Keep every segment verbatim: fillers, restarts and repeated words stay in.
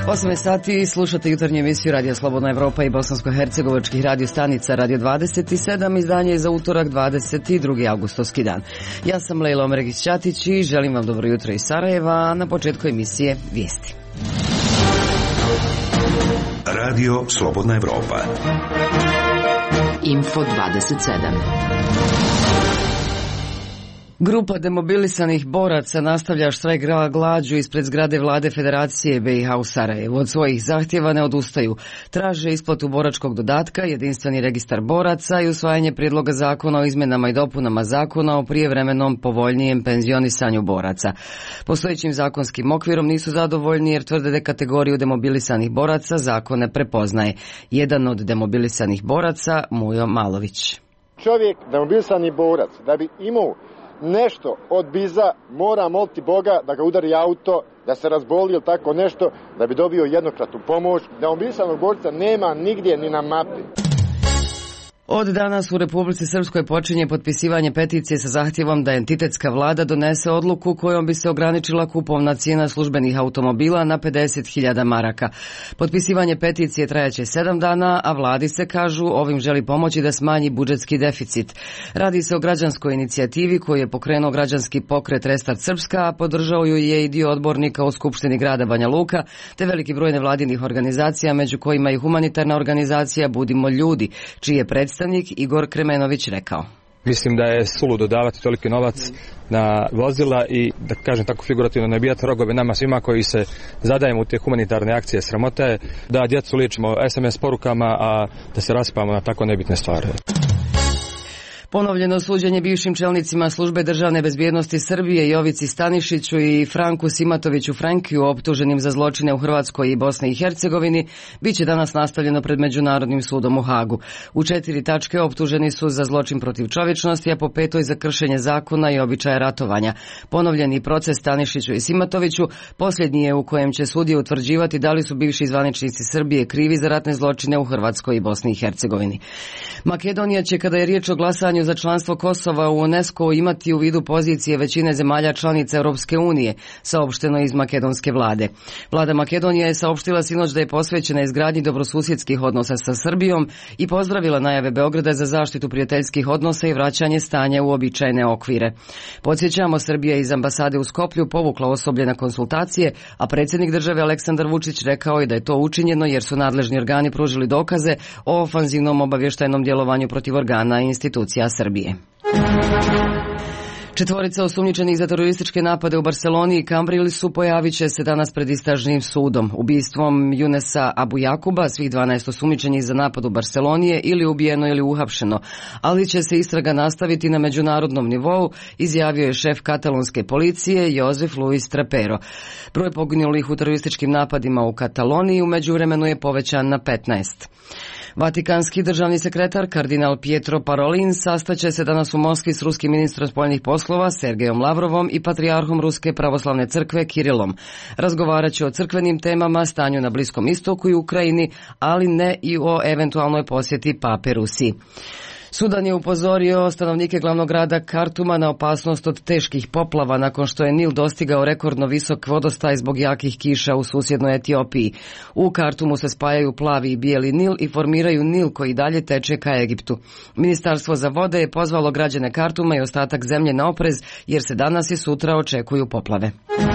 osam sati slušate jutarnju emisiju Radio Slobodna Evropa i bosansko-hercegovačkih radio stanica Radio dvadeset sedam, izdanje je za utorak dvadeset drugi avgustovski dan. Ja sam Lejla Omregić-Ćatić i želim vam dobro jutro iz Sarajeva, a na početku emisije vijesti. Radio Slobodna Evropa. Info dvadeset sedam. Grupa demobilisanih boraca nastavlja štrajk glađu ispred zgrade vlade Federacije B i H u Sarajevu. Od svojih zahtjeva ne odustaju. Traže isplatu boračkog dodatka, jedinstveni registar boraca i usvajanje prijedloga zakona o izmjenama i dopunama zakona o prijevremenom povoljnijem penzionisanju boraca. Postojećim zakonskim okvirom nisu zadovoljni jer tvrde da kategoriju demobilisanih boraca zakon ne prepoznaje. Jedan od demobilisanih boraca, Mujo Malović. Čovjek, demobilisani borac, da bi imao nešto od biza, mora moliti Boga da ga udari auto, da se razboli ili tako nešto, da bi dobio jednokratnu pomoć. Demobilisanog borca nema nigdje ni na mapi. Od danas u Republici Srpskoj počinje potpisivanje peticije sa zahtjevom da entitetska vlada donese odluku kojom bi se ograničila kupovna cijena službenih automobila na pedeset hiljada maraka. Potpisivanje peticije trajaće sedam dana, a vladi se, kažu, ovim želi pomoći da smanji budžetski deficit. Radi se o građanskoj inicijativi koju je pokrenuo građanski pokret Restart Srpska, a podržao ju je i dio odbornika u Skupštini grada Banja Luka, te veliki broj nevladinih organizacija, među kojima i humanitarna organizacija Budimo ljudi, čiji je predstavnik Igor Kremenović rekao. Mislim da je suludo davati toliki novac na vozila i, da kažem tako figurativno, ne bijati rogove nama svima koji se zadajemo u te humanitarne akcije. Sramota je da djecu liječimo es em es porukama, a da se raspamo na tako nebitne stvari. Ponovljeno suđenje bivšim čelnicima službe državne bezbjednosti Srbije Jovici Stanišiću i Franku Simatoviću Frankiju, optuženim za zločine u Hrvatskoj i Bosni i Hercegovini, bit će danas nastavljeno pred Međunarodnim sudom u Hagu. U četiri tačke optuženi su za zločin protiv čovječnosti, a po petoj za kršenje zakona i običaja ratovanja. Ponovljeni proces Stanišiću i Simatoviću posljednji je u kojem će sudije utvrđivati da li su bivši zvaničnici Srbije krivi za ratne zločine u Hrvatskoj i Bosni i Hercegovini. Makedonija će, kada je riječ o glasanju za članstvo Kosova u UNESCO, imati u vidu pozicije većine zemalja članica Europske unije, saopšteno iz makedonske vlade. Vlada Makedonije je saopštila sinoć da je posvećena izgradnji dobrosusjedskih odnosa sa Srbijom i pozdravila najave Beograda za zaštitu prijateljskih odnosa i vraćanje stanja u običajne okvire. Podsjećamo, Srbija iz ambasade u Skoplju povukla osoblje na konsultacije, a predsjednik države Aleksandar Vučić rekao je da je to učinjeno jer su nadležni organi pružili dokaze o ofanzivnom obavještajnom djelovanju protiv organa i institucija Srbije. Četvorica osumnjičenih za terorističke napade u Barseloni i Kambrili su pojavit će se danas pred istražnim sudom. Ubistvom Junesa Abu Jakuba svih dvanaest osumnjičenih za napad u Barseloni je ili ubijeno ili uhapšeno, ali će se istraga nastaviti na međunarodnom nivou, izjavio je šef katalonske policije Josef Luis Trapero. Broj poginulih u terorističkim napadima u Kataloniji u međuvremenu je povećan na petnaest. Vatikanski državni sekretar kardinal Pietro Parolin sastaće se danas u Moskvi s ruskim ministrom spoljnih poslova Sergejom Lavrovom i patrijarhom Ruske pravoslavne crkve Kirilom. Razgovarat će o crkvenim temama, stanju na Bliskom istoku i Ukrajini, ali ne i o eventualnoj posjeti pape Rusiji. Sudan je upozorio stanovnike glavnog grada Kartuma na opasnost od teških poplava nakon što je Nil dostigao rekordno visok vodostaj zbog jakih kiša u susjednoj Etiopiji. U Kartumu se spajaju plavi i bijeli Nil i formiraju Nil koji dalje teče ka Egiptu. Ministarstvo za vode je pozvalo građane Kartuma i ostatak zemlje na oprez jer se danas i sutra očekuju poplave.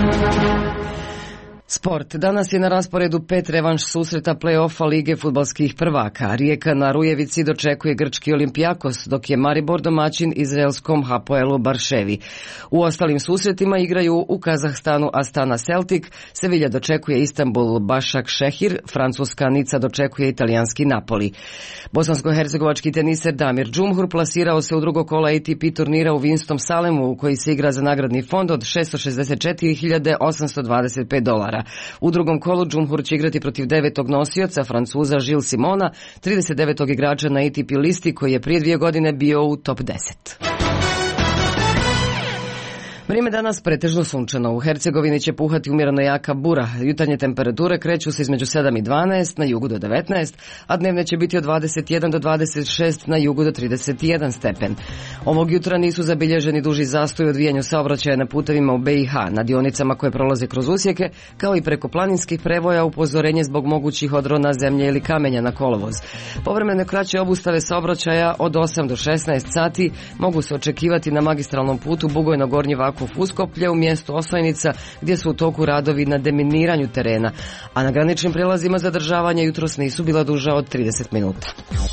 Sport. Danas je na rasporedu pet revanš susreta play-offa Lige fudbalskih prvaka. Rijeka na Rujevici dočekuje grčki Olimpijakos, dok je Maribor domaćin izraelskom Hapoelu Barševi. U ostalim susretima igraju u Kazahstanu Astana Celtic, Sevilja dočekuje Istanbul Başak Šehir, francuska Nica dočekuje italijanski Napoli. Bosansko-hercegovački teniser Damir Džumhur plasirao se u drugo kola A T P turnira u Winston Salemu, u koji se igra za nagradni fond od šesto šezdeset četiri hiljade osamsto dvadeset pet dolara. U drugom kolu Džumhur će igrati protiv devetog nosioca, Francuza Gilles Simona, trideset devetog igrača na A T P listi koji je prije dvije godine bio u top deset. Vrijeme danas pretežno sunčano. U Hercegovini će puhati umjereno jaka bura. Jutarnje temperature kreću se između sedam i dvanaest, na jugu do devetnaest, a dnevne će biti od dvadeset jedan do dvadeset šest, na jugu do trideset jedan stepen. Ovog jutra nisu zabilježeni duži zastoj u odvijanju saobraćaja na putevima u B i H, na dionicama koje prolaze kroz usjeke, kao i preko planinskih prevoja upozorenje zbog mogućih odrona zemlje ili kamenja na kolovoz. Povremene kraće obustave saobraćaja od osam do šesnaest sati mogu se očekivati na magistralnom putu Bugojno-Gornji Vakuf-Uskoplje u mjestu Osojnica, gdje su u toku radovi na deminiranju terena, a na graničnim prijelazima zadržavanja jutros nisu bila duža od trideset minuta.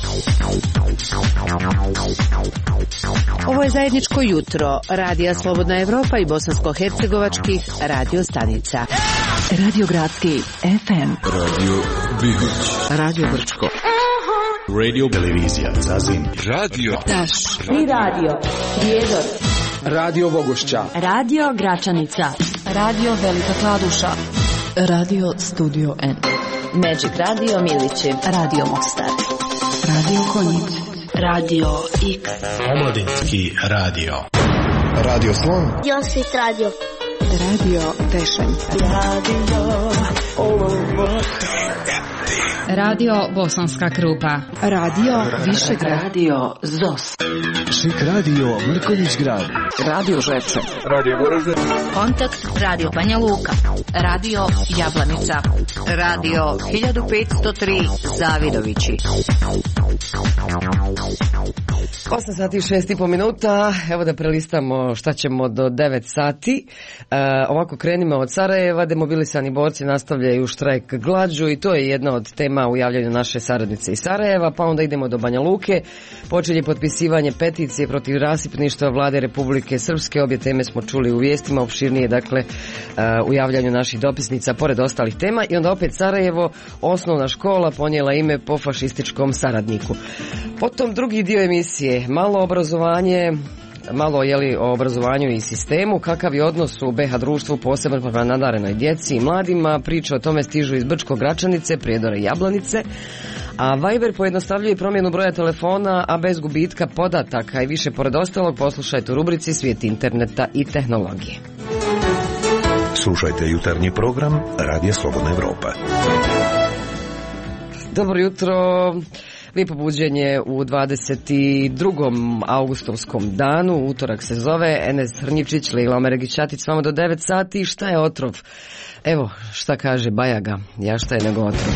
Ovo je zajedničko jutro Radija Slobodna Evropa i bosansko-hercegovačkih radio stanica. Radio Gradski F M, Radio Bihoć, Radio Brčko, Radio Televizija Zazin, Radio Taš i Radio Prijedor, Radio Vogošća, Radio Gračanica, Radio Velika Kladuša, Radio Studio N, Magic Radio Milići, Radio Mostar, Radio Konjic, Radio X, Omladinski radio, Radio Slon, Josip Radio, Radio Tešanj, Radio Olovo, Radio Bosanska Krupa, Radio Višegrad, Radio Zos, Šik Radio Mrkonjić Grad, Radio Žepče, Radio Vorožde, Kontakt Radio Banja Luka, Radio Jablanica, Radio hiljadu petsto tri Zavidovići. osam sati i šest i po minuta, evo da prelistamo šta ćemo do devet sati. E, ovako krenimo od Sarajeva, demobilisani borci nastavljaju štrajk glađu i to je jedna od tema u javljanju naše saradnice iz Sarajeva, pa onda idemo do Banja Luke. Počelje potpisivanje peticije protiv rasipništva vlade Republike Srpske, obje teme smo čuli u vijestima, opširnije dakle u javljanju naših dopisnica pored ostalih tema. I onda opet Sarajevo, osnovna škola ponijela ime po fašističkom saradniku. Potom drugi dio emisije, malo obrazovanje, malo jeli o obrazovanju i sistemu, kakav je odnos u B iH društvu posebno prema nadarenoj djeci i mladima, priče o tome stižu iz Brčko, Gračanice, Prijedora i Jablanice, a Viber pojednostavljuje promjenu broja telefona, a bez gubitka podataka i više pored ostalog poslušajte u rubrici Svijet interneta i tehnologije. Slušajte jutarnji program Radija Slobodna Evropa. Dobro jutro. Lijepo buđenje u dvadeset drugom augustovskom danu, utorak se zove. Enes Hrnjivčić, Lejla Omeregić-Ćatić s vama do devet sati. Šta je otrov? Evo, šta kaže Bajaga, ja šta je nego otrov.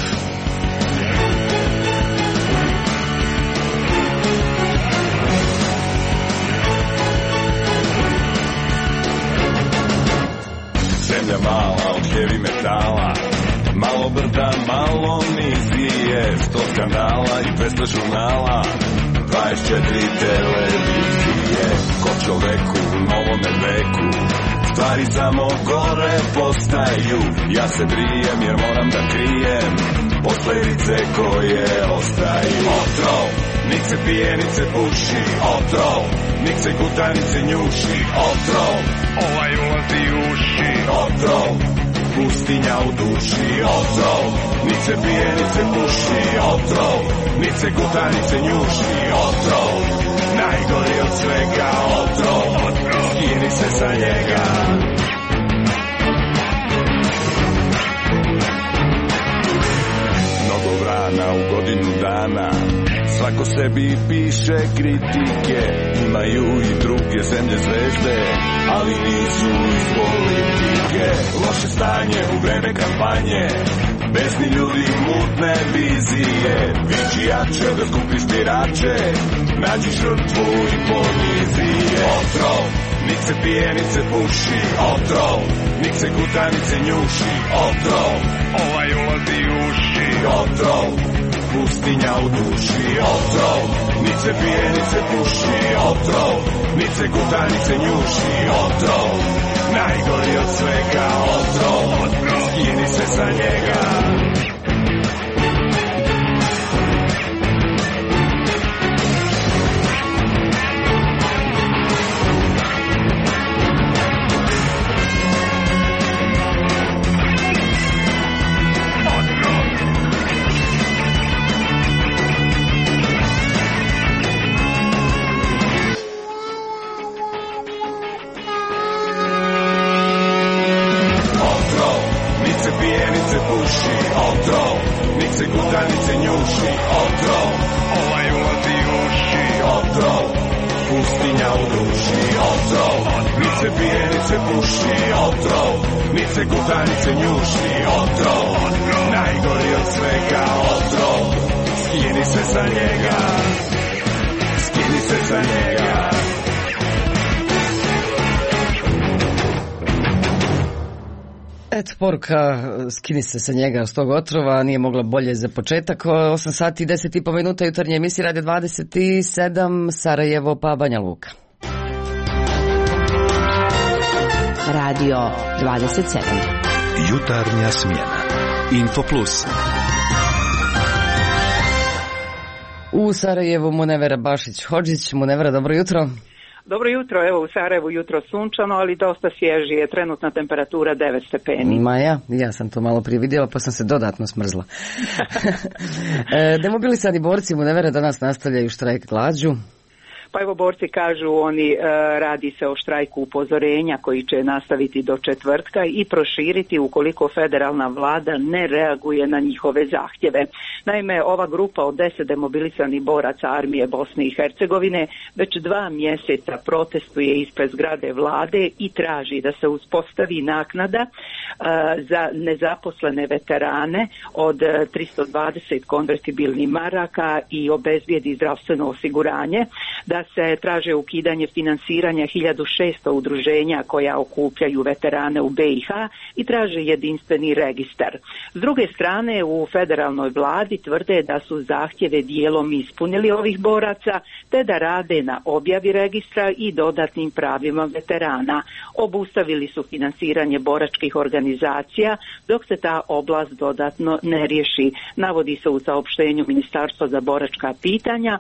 Zemlja mala od heavy metala, malo brda, malo nizije, sto skandala i dvesta žurnala, dvadeset četiri televizije. Ko čoveku u novome veku, stvari samo gore postaju. Ja se brijem jer moram da krijem posljedice koje ostaju. Otrov, nik se pije, nik se puši. Otrov, nik se guta, nik se njuši. Otrov, ovaj ulazi u uši. Otrov, pustinja u duši. Otrov, nik se pije, nik se puši. Otrov, nik se guta, nik se njuši. Otrov, najgori od svega. Otrov, skini se sa njega. Mnogo vrana u godinu dana, svako sebi piše kritike. Imaju i druge zemlje zvezde, ali nisu iz politike. Loše stanje u vreme kampanje, besni ljudi, mutne vizije. Viči jače da skupiš birače, nađi žrtvu i ponizije. Otrov, nik se pije, nik se puši. Otrov, nik se guta, nik se njuši. Otrov, ovaj ulazi u uši. Otrov, pustinja u duši. Otrov, nik se pije, nik se puši. Otrov, nik se guta, nik se njuši. Otrov, najgori od svega. Otrov, skini se sa njega. njuši, otrov, ovaj ulazi u uši, otrov, pustinja u duši, otrov, nit se pije, nit se puši, otrov, nit se guta, nit se njuši, otrov, najgori od svega, otrov, skini se sa njega, skini se sa njega. Eto, poruka, skini se sa njega s tog otrova, nije mogla bolje za početak. osam sati i deset i po minuta, jutarnje emisije Radio dvadeset sedam, Sarajevo pa Banja Luka. Radio dvadeset sedam. Jutarnja smjena. Info Plus. U Sarajevu Munevera Bašić-Hodžić. Munevera, dobro jutro. Dobro jutro, evo u Sarajevu jutro sunčano, ali dosta svježije, trenutna temperatura devet stepeni. Ma ja, ja sam to malo prije vidjela, pa sam se dodatno smrzla. Demobilisani borci Munevera danas nastavljaju štrajk glađu. Pa evo borci kažu, oni e, radi se o štrajku upozorenja koji će nastaviti do četvrtka i proširiti ukoliko federalna vlada ne reaguje na njihove zahtjeve. Naime, ova grupa od deset demobilisanih boraca armije Bosne i Hercegovine već dva mjeseca protestuje ispred zgrade vlade i traži da se uspostavi naknada e, za nezaposlene veterane od tristo dvadeset konvertibilnih maraka i obezbijedi zdravstveno osiguranje, da se traže ukidanje finansiranja hiljadu šesto udruženja koja okupljaju veterane u be i ha i traže jedinstveni registar. S druge strane, u federalnoj vladi tvrde da su zahtjeve dijelom ispunili ovih boraca, te da rade na objavi registra i dodatnim pravima veterana. Obustavili su finansiranje boračkih organizacija dok se ta oblast dodatno ne riješi. Navodi se u saopštenju Ministarstva za boračka pitanja,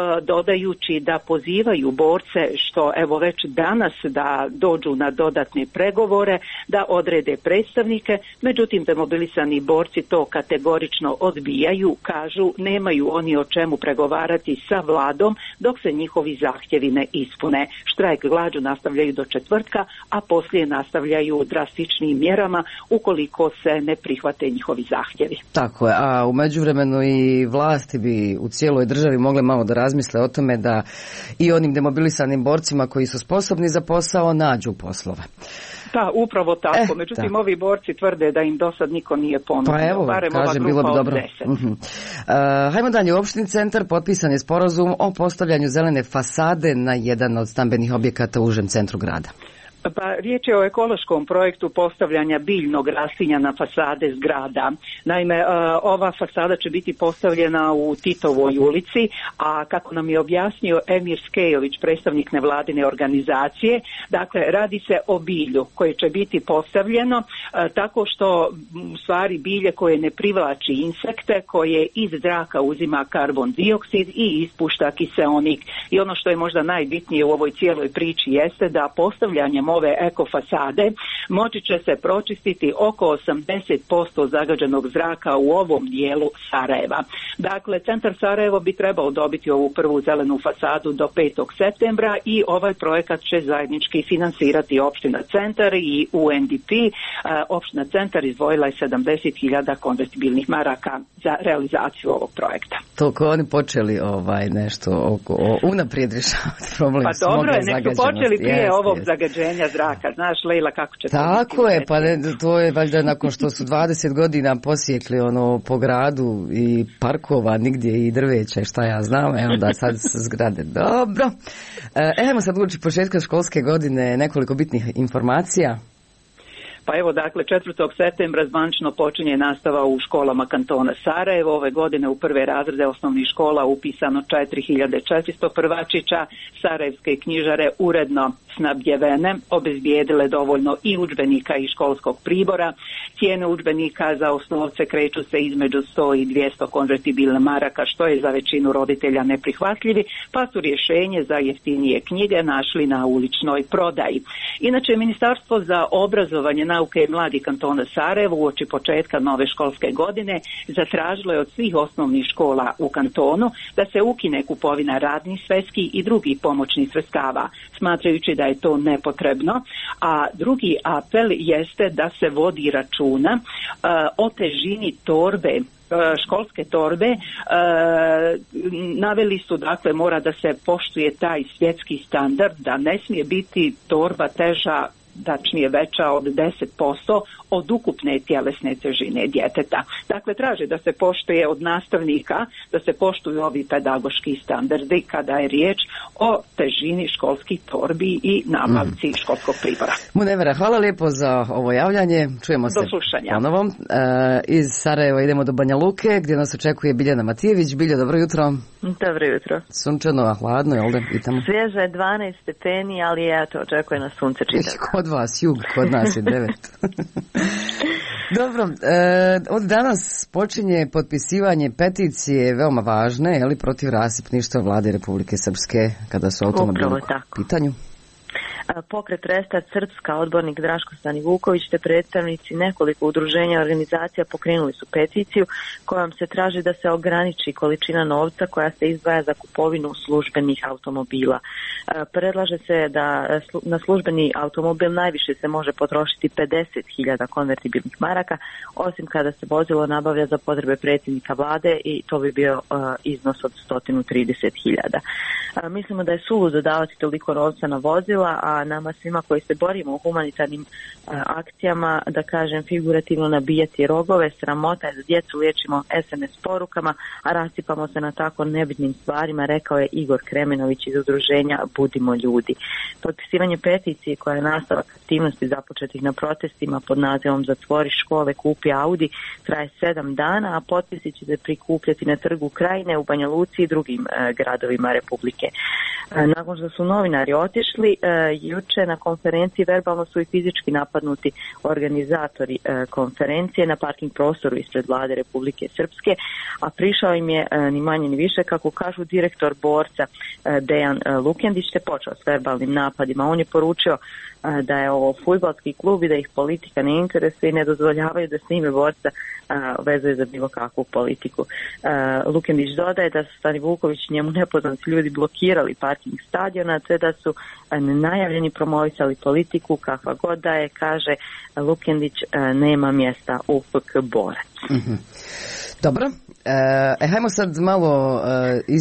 dodajući da pozivaju borce, što evo već danas, da dođu na dodatne pregovore, da odrede predstavnike, međutim demobilisani borci to kategorično odbijaju, kažu nemaju oni o čemu pregovarati sa vladom dok se njihovi zahtjevi ne ispune. Štrajk glađu nastavljaju do četvrtka, a poslije nastavljaju drastičnim mjerama ukoliko se ne prihvate njihovi zahtjevi. Tako je, a u međuvremenu i vlasti bi u cijeloj državi mogle malo da razmisle o tome da i onim demobilisanim borcima koji su sposobni za posao nađu poslove. Da, upravo tako. Eh, Međutim, da. Ovi borci tvrde da im do sad niko nije ponudio. Pa evo, barem kaže, bilo bi dobro. Uh-huh. Uh, hajmo dalje, u opštini Centar potpisan je sporazum o postavljanju zelene fasade na jedan od stambenih objekata u užem centru grada. Pa riječ je o ekološkom projektu postavljanja biljnog rastinja na fasade zgrada. Naime, ova fasada će biti postavljena u Titovoj ulici, a kako nam je objasnio Emir Skejović, predstavnik nevladine organizacije, dakle radi se o bilju koje će biti postavljeno tako što u stvari bilje koje ne privlači insekte, koje iz zraka uzima karbon dioksid i ispušta kiseonik. I ono što je možda najbitnije u ovoj cijeloj priči jeste da postavljanjem ove ekofasade moći će se pročistiti oko osamdeset posto zagađenog zraka u ovom dijelu Sarajeva. Dakle, centar Sarajevo bi trebao dobiti ovu prvu zelenu fasadu do petog septembra i ovaj projekat će zajednički finansirati opština Centar i u en de pe. Opština Centar izdvojila je sedamdeset hiljada konvertibilnih maraka za realizaciju ovog projekta. Toliko oni počeli ovaj nešto oko, o, unaprijed rješavati problem. Pa dobro je, nek su počeli prije jest, ovog jest. zagađenja zraka. Znaš, Lejla, kako će to Tako je, pa ne, to je valjda nakon što su dvadeset godina posjekli ono po gradu i parkova nigdje i drveća, šta ja znam, evo da sad zgrade. Dobro. E, evo sad uoči početka školske godine nekoliko bitnih informacija. Pa evo, dakle, četvrtog septembra zvanično počinje nastava u školama kantona Sarajevo. Ove godine u prve razrede osnovnih škola upisano četiri hiljade četiristo prvačića. Sarajevske knjižare uredno snabdjevene, obezbijedile dovoljno i udžbenika i školskog pribora. Cijene udžbenika za osnovce kreću se između sto i dvjesto konvertibilne maraka, što je za većinu roditelja neprihvatljivi, pa su rješenje za jeftinije knjige našli na uličnoj prodaji. Inače, Ministarstvo za obrazovanje, nauke i mladi kantona Sarajevo uoči početka nove školske godine zatražilo je od svih osnovnih škola u kantonu da se ukine kupovina radnih sveski i drugih pomoćnih sredstava, smatrajući da je to nepotrebno. A drugi apel jeste da se vodi računa uh, o težini torbe školske torbe, e, naveli su, dakle, mora da se poštuje taj svjetski standard, da ne smije biti torba teža, tačnije veća od deset posto od ukupne tjelesne težine djeteta. Dakle, traže da se poštuje od nastavnika, da se poštuju ovi pedagoški standardi kada je riječ o težini školskih torbi i nabavci mm. školskog pribora. Munevera, hvala lijepo za ovo javljanje. Čujemo se ponovo. E, iz Sarajeva idemo do Banja Luke, gdje nas očekuje Biljana Matijević. Bilja, dobro jutro. Dobro jutro. Sunčano, a hladno, jel da? Pitamo. Svježe je dvanaest stepeni, ali ja to očekuje na sunce čitav. Kod vas jug, kod nas je devet. Dobro, e, od danas počinje potpisivanje peticije veoma važne, je li, protiv rasipništva vlade Republike Srpske kada su automobili u pitanju. Pokret Restart Srpska, odbornik Draško Stanivuković te predstavnici nekoliko udruženja i organizacija pokrenuli su peticiju kojom se traži da se ograniči količina novca koja se izdvaja za kupovinu službenih automobila. Predlaže se da na službeni automobil najviše se može potrošiti pedeset hiljada konvertibilnih maraka, osim kada se vozilo nabavlja za potrebe predsjednika vlade i to bi bio iznos od sto trideset hiljada. Mislimo da je suludo davati toliko novca na vozila, a nama svima koji se borimo u humanitarnim a, akcijama, da kažem figurativno, nabijati rogove, sramota je da djecu liječimo es em es porukama, a rasipamo se na tako nebitnim stvarima, rekao je Igor Kremenović iz udruženja Budimo ljudi. Potpisivanje peticije koja je nastavak aktivnosti započetih na protestima pod nazivom Zatvori škole, kupi Audi traje sedam dana, a potpisi će se prikupljati na Trgu Krajine, u Banja Luci i drugim e, gradovima Republike. E, nakon što su novinari otišli, e, juče na konferenciji verbalno su i fizički napadnuti organizatori e, konferencije na parking prostoru ispred vlade Republike Srpske, a prišao im je e, ni manje ni više, kako kažu, direktor borca e, Dejan e, Lukendić, te počeo s verbalnim napadima. On je poručio e, da je ovo fudbalski klub i da ih politika ne interesuje i ne dozvoljavaju da se ime borca e, vezuje za bilo kakvu politiku. E, Lukendić dodaje da su Stanivuković njemu nepoznati ljudi blokirali parking stadiona, te da su e, najavljeni promovisali politiku kakva god da je, kaže Lukendić, e, nema mjesta u F K Borac. Mm-hmm. Dobro, e, hajmo sad malo e, iz,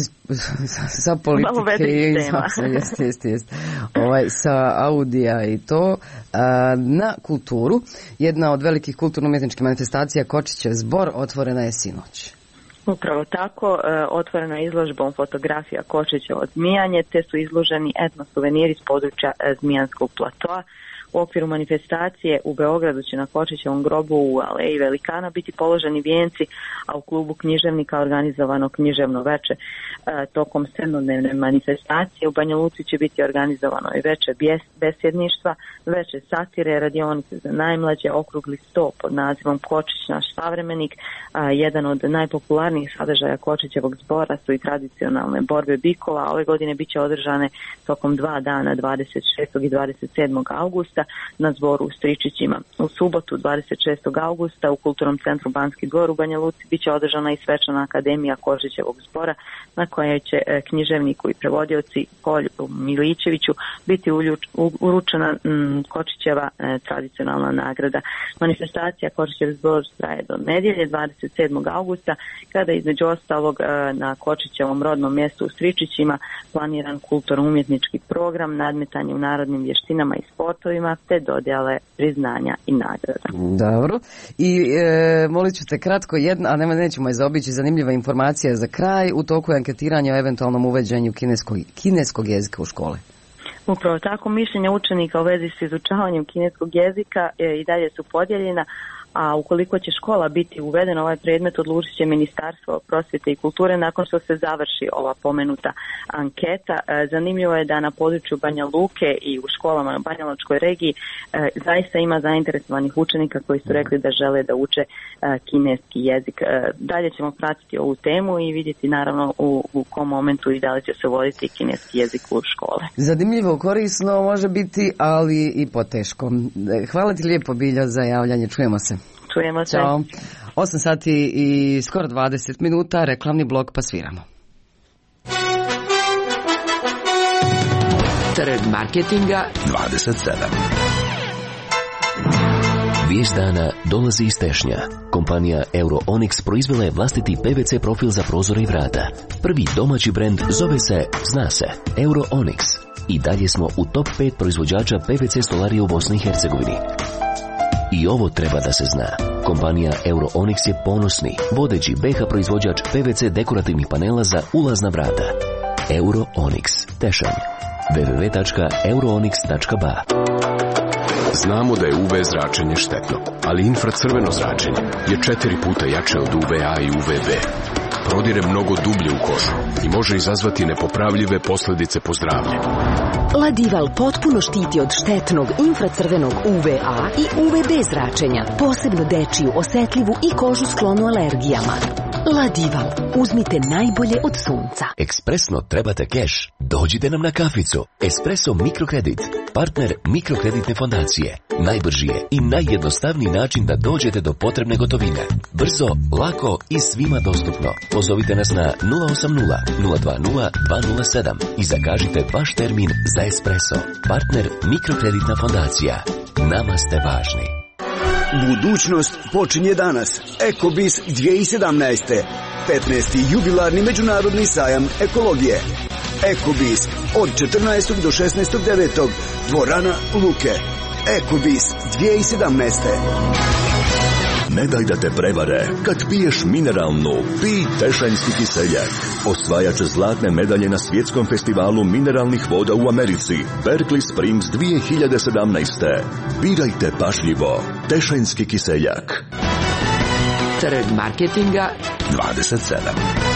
sa politike, malo vedrih tema. Jest, jest, jest. Ovaj, sa Audija i to, e, na kulturu. Jedna od velikih kulturno-umjetničkih manifestacija, Kočićev zbor, otvorena je sinoć. Upravo tako, e, otvorena je izložbom fotografija Kočićevo zmijanje, te su izloženi etno suveniri iz područja e, Zmijanskog platoa. U okviru manifestacije u Beogradu će na Kočićevom grobu u Aleji Velikana biti položeni vijenci, a u klubu književnika organizovano književno veče. E, tokom sedmodnevne manifestacije u Banja Luci će biti organizovano i veče besjedništva, veče satire, radionice za najmlađe, okrugli sto pod nazivom Kočić naš savremenik. A, jedan od najpopularnijih sadržaja Kočićevog zbora su i tradicionalne borbe bikova. Ove godine bit će održane tokom dva dana, dvadeset šestog i dvadeset sedmog augusta, na zboru u Stričićima. U subotu dvadeset šestog augusta u Kulturnom centru Banski dvor u Banja Luci bit će održana i svečana akademija Kočićevog zbora, na kojoj će e, književniku i prevodioci Kolju Milićeviću biti uljuč, u, uručena m, Kočićeva e, tradicionalna nagrada. Manifestacija Kočićev zbor traje do nedjelje dvadeset sedmog augusta, kada između ostalog e, na Kočićevom rodnom mjestu u Stričićima planiran kulturno-umjetnički program, nadmetanje u narodnim vještinama i sportovima, te dodjele priznanja i nagrada. Dobro. I e, molit ću te kratko jedna, a nema, nećemo je zaobići, zanimljiva informacija za kraj. U toku je anketiranja o eventualnom uvođenju kineskog, kineskog jezika u škole. Upravo tako, mišljenja učenika u vezi s izučavanjem kineskog jezika e, i dalje su podijeljena, a ukoliko će škola biti uvedena ovaj predmet, odlučit će Ministarstvo prosvjete i kulture nakon što se završi ova pomenuta anketa. Zanimljivo je da na području Banja Luke i u školama na Banjalučkoj regiji zaista ima zainteresovanih učenika koji su rekli da žele da uče kineski jezik. Dalje ćemo pratiti ovu temu i vidjeti naravno u, u kom momentu i da li će se voditi kineski jezik u škole. Zanimljivo, korisno može biti, ali i poteško. Hvala ti lijepo, Bilja, za javljanje. Čujemo se. Čujemo se. Ćao. osam sati i skoro dvadeset minuta, reklamni blok, pa sviramo. Trg marketinga dvadeset sedam. Vijest dana dolazi iz Tešnja. Kompanija Euro-Onyx proizvela je vlastiti P V C profil za prozore i vrata. Prvi domaći brend zove se, zna se, Euro-Onyx. I dalje smo u top pet proizvođača P V C stolarije u Bosni i Hercegovini. I ovo treba da se zna. Kompanija Euro-Onyx je ponosni, vodeći B iH proizvođač P V C dekorativnih panela za ulazna vrata. Euro-Onyx, Tešanj. w w w tačka euronyx tačka b a. Znamo da je U V zračenje štetno, ali infracrveno zračenje je četiri puta jače od U V A i U V B. Prodire mnogo dublje u kožu i može izazvati nepopravljive posljedice po zdravlje. Ladival potpuno štiti od štetnog infracrvenog U V A i U V B zračenja, posebno dečiju, osetljivu i kožu sklonu alergijama. Ladival, uzmite najbolje od sunca. Ekspresno trebate keš? Dođite nam na kaficu. Espresso Mikrokredit, partner mikrokreditne fondacije. Najbrži je i najjednostavniji način da dođete do potrebne gotovine. Brzo, lako i svima dostupno. Pozovite nas na nula osam nula, nula dva nula, dva nula sedam i zakažite vaš termin za espresso. Partner mikrokreditna fondacija. Nama ste važni. Budućnost počinje danas. Ekobis dvije tisuće sedamnaeste. petnaesti. jubilarni međunarodni sajam ekologije. Ekobis od četrnaestog do šesnaestog devetog. Dvorana Luke. Ekobis dvije tisuće sedamnaeste. Ne daj da te prevare. Kad piješ mineralnu, pij Tešanjski kiseljak. Osvajač zlatne medalje na svjetskom festivalu mineralnih voda u Americi. Berkeley Springs dvije hiljade sedamnaeste. Birajte pažljivo. Tešanjski kiseljak. Trg marketinga dvadeset sedam.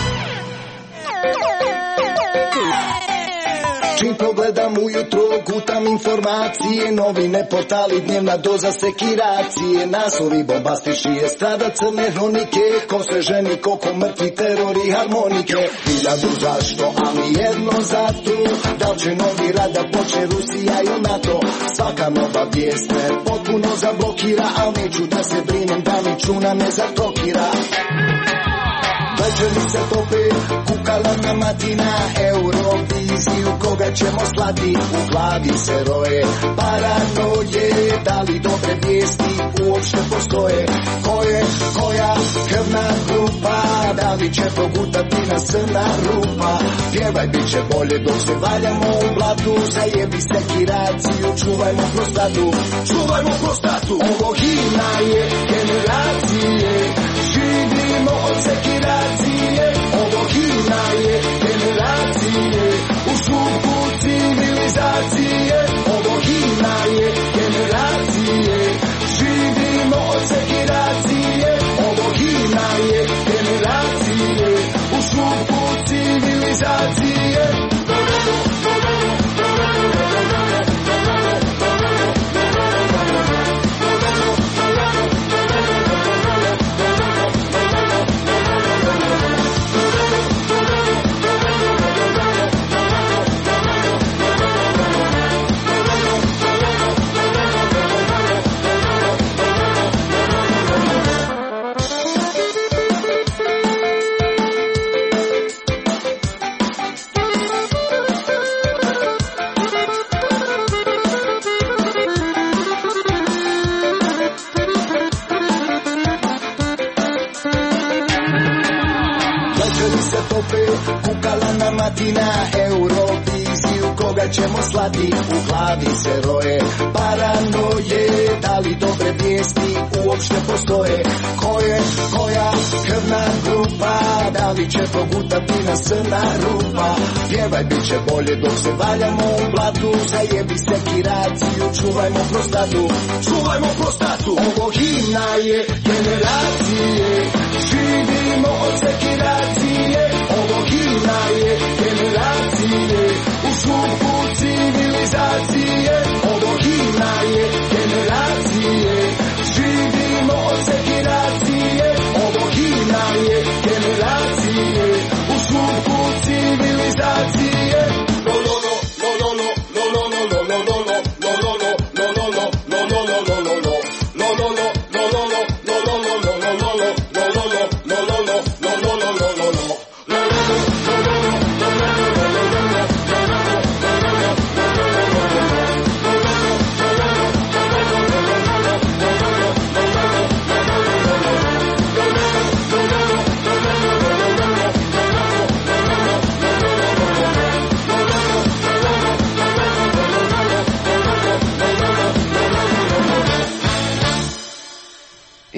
Čim pogledam ujutro, gutam informacije, novine, portali, dnevna doza sekiracije, naslovi bombastični, estrada, crne hronike, ko se ženi, koliko mrtvi, teror i harmonike. Hiljadu zašto, ali jedno zato, da li će novi rat da počne Rusija i NATO. Svaka nova vijest me potpuno zablokira, ali neću da se brinem da mi čuna ne zatrokira. Večeri se tope, kukala na matina, Euroviziju koga ćemo slati, u glavi se roje paranoje, da li dobre vijesti uopšte postoje, ko je koja krvna grupa, da li će progutati na crna rupa, pjevaj bit će bolje dok se valjamo u blatu, zajebi sekiraciju, čuvajmo prostatu, čuvajmo prostatu, ovo himna je generacije, živimo od sekiracije, ovo himna je generacije, u šupu civilizacije, ovo himna je generacije, živimo od sekiracije, ovo himna je generacije, u šupu civilizacije. Kukala na matina, Euroviziju koga ćemo slati, u glavi se roje paranoje, da li dobre vijesti uopšte postoje, ko je koja krvna grupa, da li će progutati na crna rupa, pjevaj bit će bolje dok se valjamo u blatu, zajebi sekiraciju, čuvajmo prostatu, čuvajmo prostatu, ovo himna je generacije, živimo od sekiracije, ovo himna je generacije, u šupu civilizacije, ovo himna je generacije, živimo od sekiracije, ovo himna je generacije, u šupu civilizacije. Lo lo lo lo lo lo lo lo lo lo lo lo lo lo lo lo lo lo lo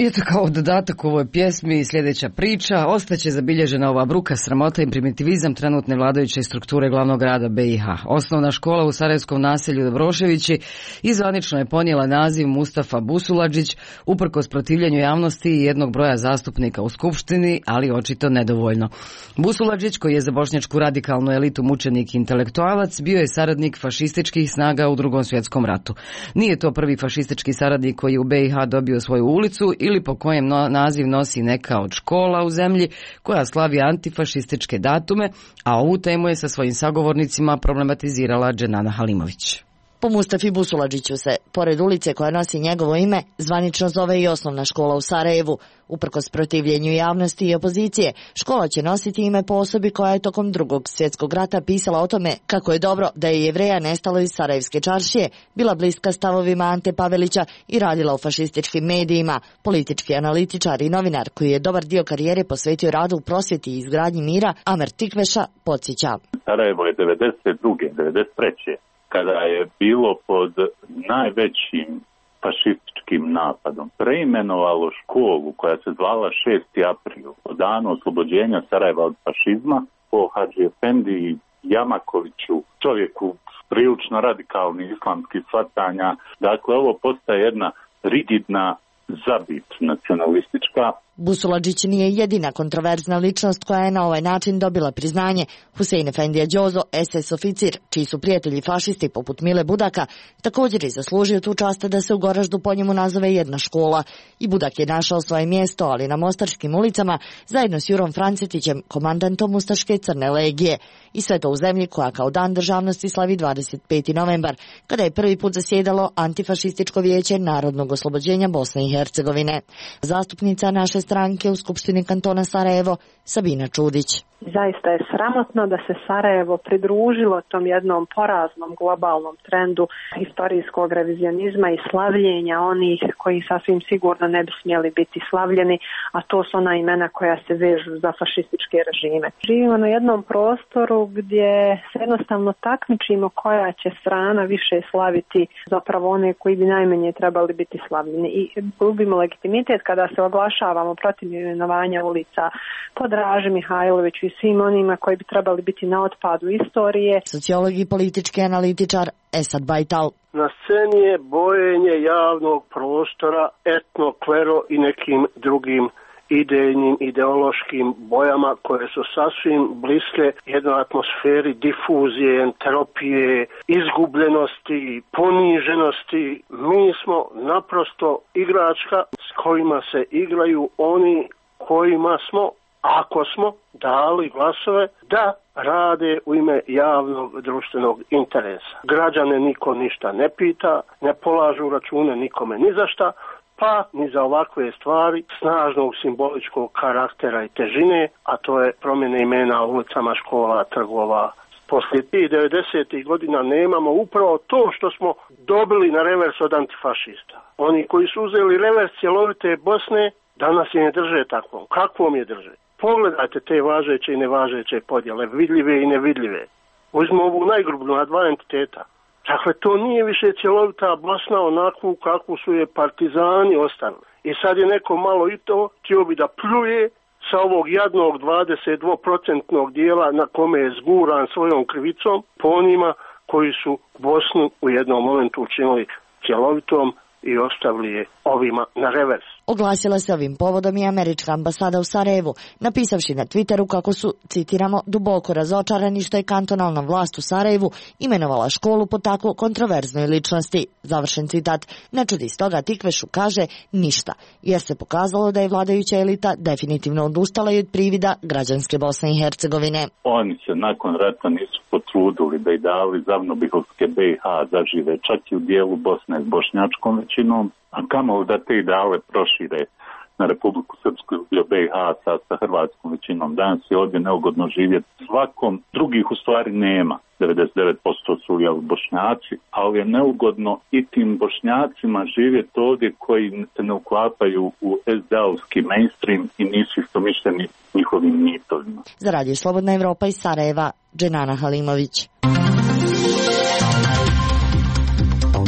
I eto kao dodatak u ovoj pjesmi sljedeća priča, ostaće zabilježena ova bruka, sramota i primitivizam trenutne vladajuće strukture glavnog grada B i H. Osnovna škola u sarajevskom naselju Dobroševići izvanično je ponijela naziv Mustafa Busuladžić, uprkos protivljenju javnosti i jednog broja zastupnika u skupštini, ali očito nedovoljno. Busuladžić, koji je za bošnjačku radikalnu elitu mučenik i intelektualac, bio je saradnik fašističkih snaga u Drugom svjetskom ratu. Nije to prvi fašistički saradnik koji je u B i H dobio svoju ulicu ili po kojem no, naziv nosi neka od škola u zemlji koja slavi antifašističke datume, a ovu temu je sa svojim sagovornicima problematizirala Dženana Halimović. Po Mustafi Busuladžiću se, pored ulice koja nosi njegovo ime, zvanično zove i osnovna škola u Sarajevu. Uprkos protivljenju javnosti i opozicije, škola će nositi ime po osobi koja je tokom Drugog svjetskog rata pisala o tome kako je dobro da je Jevreja nestalo iz Sarajevske čaršije, bila bliska stavovima Ante Pavelića i radila u fašističkim medijima, politički analitičar i novinar koji je dobar dio karijere posvetio radu u prosvjeti i izgradnji mira, Amer Tikveša podsjeća. Sarajevo je devedeset druge devedeset treće kada je bilo pod najvećim fašističkim napadom, preimenovalo školu koja se zvala šesti april, po danu oslobođenja Sarajeva od fašizma, po Hadži Efendi Jamakoviću, čovjeku prilično radikalnih islamskih shvatanja. Dakle, ovo postaje jedna rigidna zabit nacionalistička. Busuladžić nije jedina kontroverzna ličnost koja je na ovaj način dobila priznanje. Husein Efendija Đozo, es es oficir, čiji su prijatelji fašisti poput Mile Budaka, također je zaslužio tu čast da se u Goraždu po njemu nazove jedna škola. I Budak je našao svoje mjesto, ali na mostarskim ulicama, zajedno s Jurom Francetićem, komandantom Ustaške crne legije. I sve to u zemlji koja kao dan državnosti slavi dvadeset peti novembar, kada je prvi put zasjedalo Antifašističko vijeće narodnog oslobođenja Bosne i Hercegovine. Zastupnica naše stranke u Skupštini kantona Sarajevo, Sabina Čudić. Zaista je sramotno da se Sarajevo pridružilo tom jednom poraznom globalnom trendu historijskog revizionizma i slavljenja onih koji sasvim sigurno ne bi smjeli biti slavljeni, a to su ona imena koja se vežu za fašističke režime. Živimo na jednom prostoru gdje se jednostavno takmičimo koja će strana više slaviti zapravo one koji bi najmanje trebali biti slavljeni i gubimo legitimitet kada se oglašavamo protiv imenovanja ulica po Draži Mihajloviću i svim onima koji bi trebali biti na otpadu istorije. Sociolog i politički analitičar Esad Bajtal. Na sceni je bojenje javnog prostora etno, klero i nekim drugim idejnim, ideološkim bojama koje su sasvim bliske jednoj atmosferi difuzije, entropije, izgubljenosti, poniženosti. Mi smo naprosto igračka s kojima se igraju oni kojima smo, ako smo dali glasove da rade u ime javnog društvenog interesa. Građane niko ništa ne pita, ne polažu račune nikome ni za šta, pa ni za ovakve stvari snažnog simboličkog karaktera i težine, a to je promjene imena ulicama, škola, trgova. Poslije tih devedesetih godina nemamo upravo to što smo dobili na revers od antifašista. Oni koji su uzeli revers cjelovite Bosne, danas je ne drže takvom. Kakvom je drže? Pogledajte te važeće i nevažeće podjele, vidljive i nevidljive. Uzmimo ovu najgrublju na dva entiteta. Dakle, to nije više cjelovita Bosna onakvu kakvu su je partizani ostavili. I sad je neko malo i to htio bi da pljuje sa ovog jadnog dvadeset dva posto dijela na kome je zguran svojom krivicom po onima koji su Bosnu u jednom momentu učinili cjelovitom i ostavili je ovima na revers. Oglasila se ovim povodom i američka ambasada u Sarajevu, napisavši na Twitteru kako su, citiramo, duboko razočarani što je kantonalna vlast u Sarajevu imenovala školu po tako kontroverznoj ličnosti. Završen citat. Ne čudi stoga Tikvešu kaže ništa, jer se pokazalo da je vladajuća elita definitivno odustala i od privida građanske Bosne i Hercegovine. Oni se nakon rata nisu potrudili da i dali zavnobihovske B i H zažive čak i u dijelu Bosne s bošnjačkom većinom, a kamo da te ideale prošire na Republiku Srpsku ili B i H sa, sa hrvatskom većinom. Danas je ovdje neugodno živjeti svakom, drugih u stvari nema. devedeset devet posto su jel, Bošnjaci, ali je neugodno i tim Bošnjacima živjeti ovdje koji se ne uklapaju u es de a-ovski mainstream i nisu istomišljeni njihovim mitovima. Za Radio Slobodna Evropa iz Sarajeva, Dženana Halimović.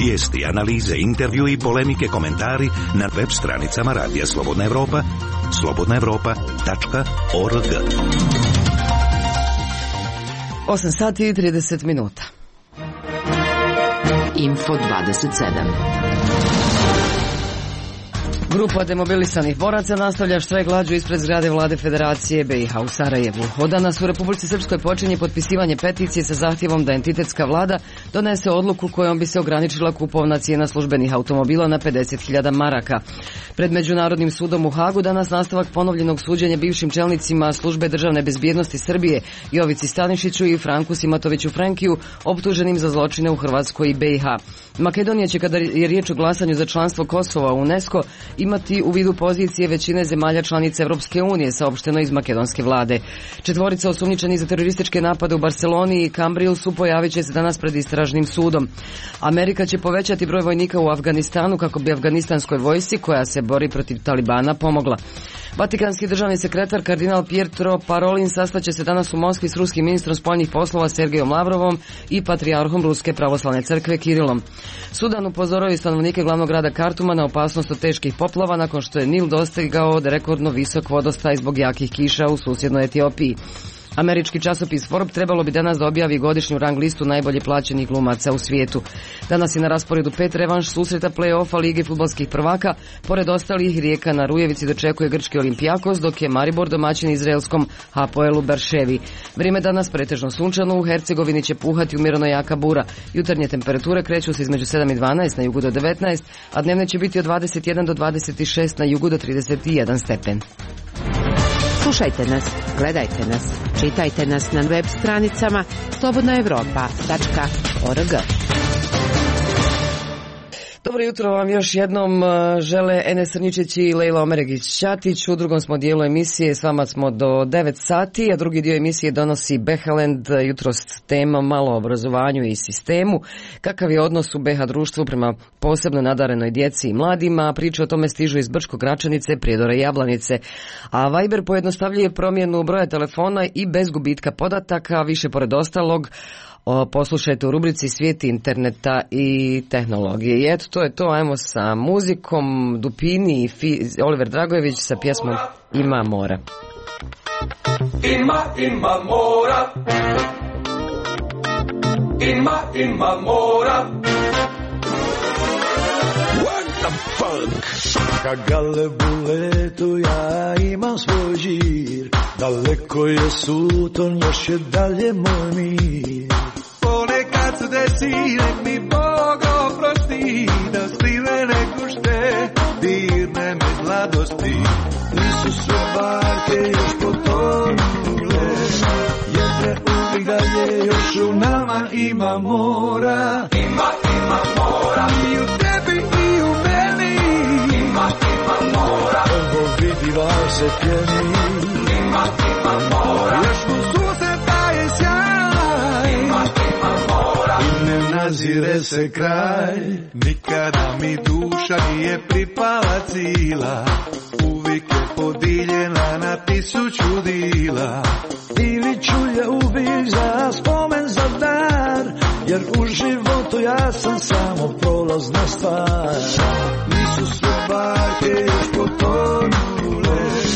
Vijesti, analize, intervju i polemike, komentari na web stranicama Radija Slobodna Evropa, slobodna evropa tačka org. osam sati i trideset minuta. Info dvadeset sedam. Grupa demobilisanih boraca nastavlja štrajk glađu ispred zgrade vlade Federacije B i H u Sarajevu. Od danas u Republici Srpskoj počinje potpisivanje peticije sa zahtjevom da entitetska vlada donese odluku kojom bi se ograničila kupovna cijena službenih automobila na pedeset hiljada maraka. Pred Međunarodnim sudom u Hagu danas nastavak ponovljenog suđenja bivšim čelnicima službe državne bezbjednosti Srbije Jovici Stanišiću i Franku Simatoviću Frankiju, optuženim za zločine u Hrvatskoj i B i H. Makedonija će, kada je riječ o glasanju za članstvo Kosova u UNESCO, imati u vidu pozicije većine zemalja članica Evropske unije, saopšteno iz makedonske vlade. Četvorica osumnjičenih za terorističke napade u Barseloni i Cambriusu pojavit će se danas pred istražnim sudom. Amerika će povećati broj vojnika u Afganistanu kako bi afganistanskoj vojsci, koja se bori protiv Talibana, pomogla. Vatikanski državni sekretar kardinal Pietro Parolin sastaće se danas u Moskvi s ruskim ministrom spoljnih poslova Sergejom Lavrovom i patrijarhom Ruske pravoslavne crkve Kirilom. Sudan upozorio stanovnike glavnog grada Kartuma na opasnost od teških poplava nakon što je Nil dostigao rekordno visok vodostaj zbog jakih kiša u susjednoj Etiopiji. Američki časopis Forbes trebalo bi danas da objavi godišnju rang listu najbolje plaćenih glumaca u svijetu. Danas je na rasporedu pet revanš susreta play-offa Lige fudbalskih prvaka. Pored ostalih, Rijeka na Rujevici dočekuje grčki Olimpijakos, dok je Maribor domaćin izraelskom Hapoelu Berševi. Vrijeme danas pretežno sunčano, u Hercegovini će puhati umjereno jaka bura. Jutarnje temperature kreću se između sedam i dvanaest, na jugu do devetnaest, a dnevne će biti od dvadeset jedan do dvadeset šest, na jugu do trideset jedan stepen. Slušajte nas, gledajte nas, čitajte nas na web stranicama slobodna evropa tačka org. Dobro jutro vam još jednom žele Enes Srničić i Lejla Omeregić-Ćatić. U drugom smo dijelu emisije, s vama smo do devet sati, a drugi dio emisije donosi Behalend, jutros tema malo o obrazovanju i sistemu. Kakav je odnos u B H društvu prema posebno nadarenoj djeci i mladima? Priče o tome stižu iz Brčko-Gračanice, Prijedora i Jablanice. A Viber pojednostavljuje promjenu broja telefona i bez gubitka podataka, više pored ostalog. O, poslušajte u rubrici Svijet interneta i tehnologije. I eto, to je to, ajmo sa muzikom. Dupini i Fi, Oliver Dragojević sa pjesmom Ima mora. Ima, ima mora. Ima, ima mora. What the fuck? Ka galebu letu ja imam svoj žir, daleko je suton, još je dalje moj mir. Ponekad se desi, nek mi Bog oprosti, da skrive neku šte, dirne me mladosti. Nisu sve barke još potonule, jedne uvijek dalje, još u nama ima mora. Ima, ima mora. I u tebi i u meni. Ima, ima mora. Ovo vidi vas se pjeni. Ima, ima mora. Još mu susreta je sjaj. Ima, ima mora. I ne nazire se kraj. Nikada mi duša nije pripala cila, uvijek je podijeljena na tisuću dila. Ili ću je uvijek za spomen za dar, jer u životu ja sam samo prolazna stvar. Nisu sve barke još potonule,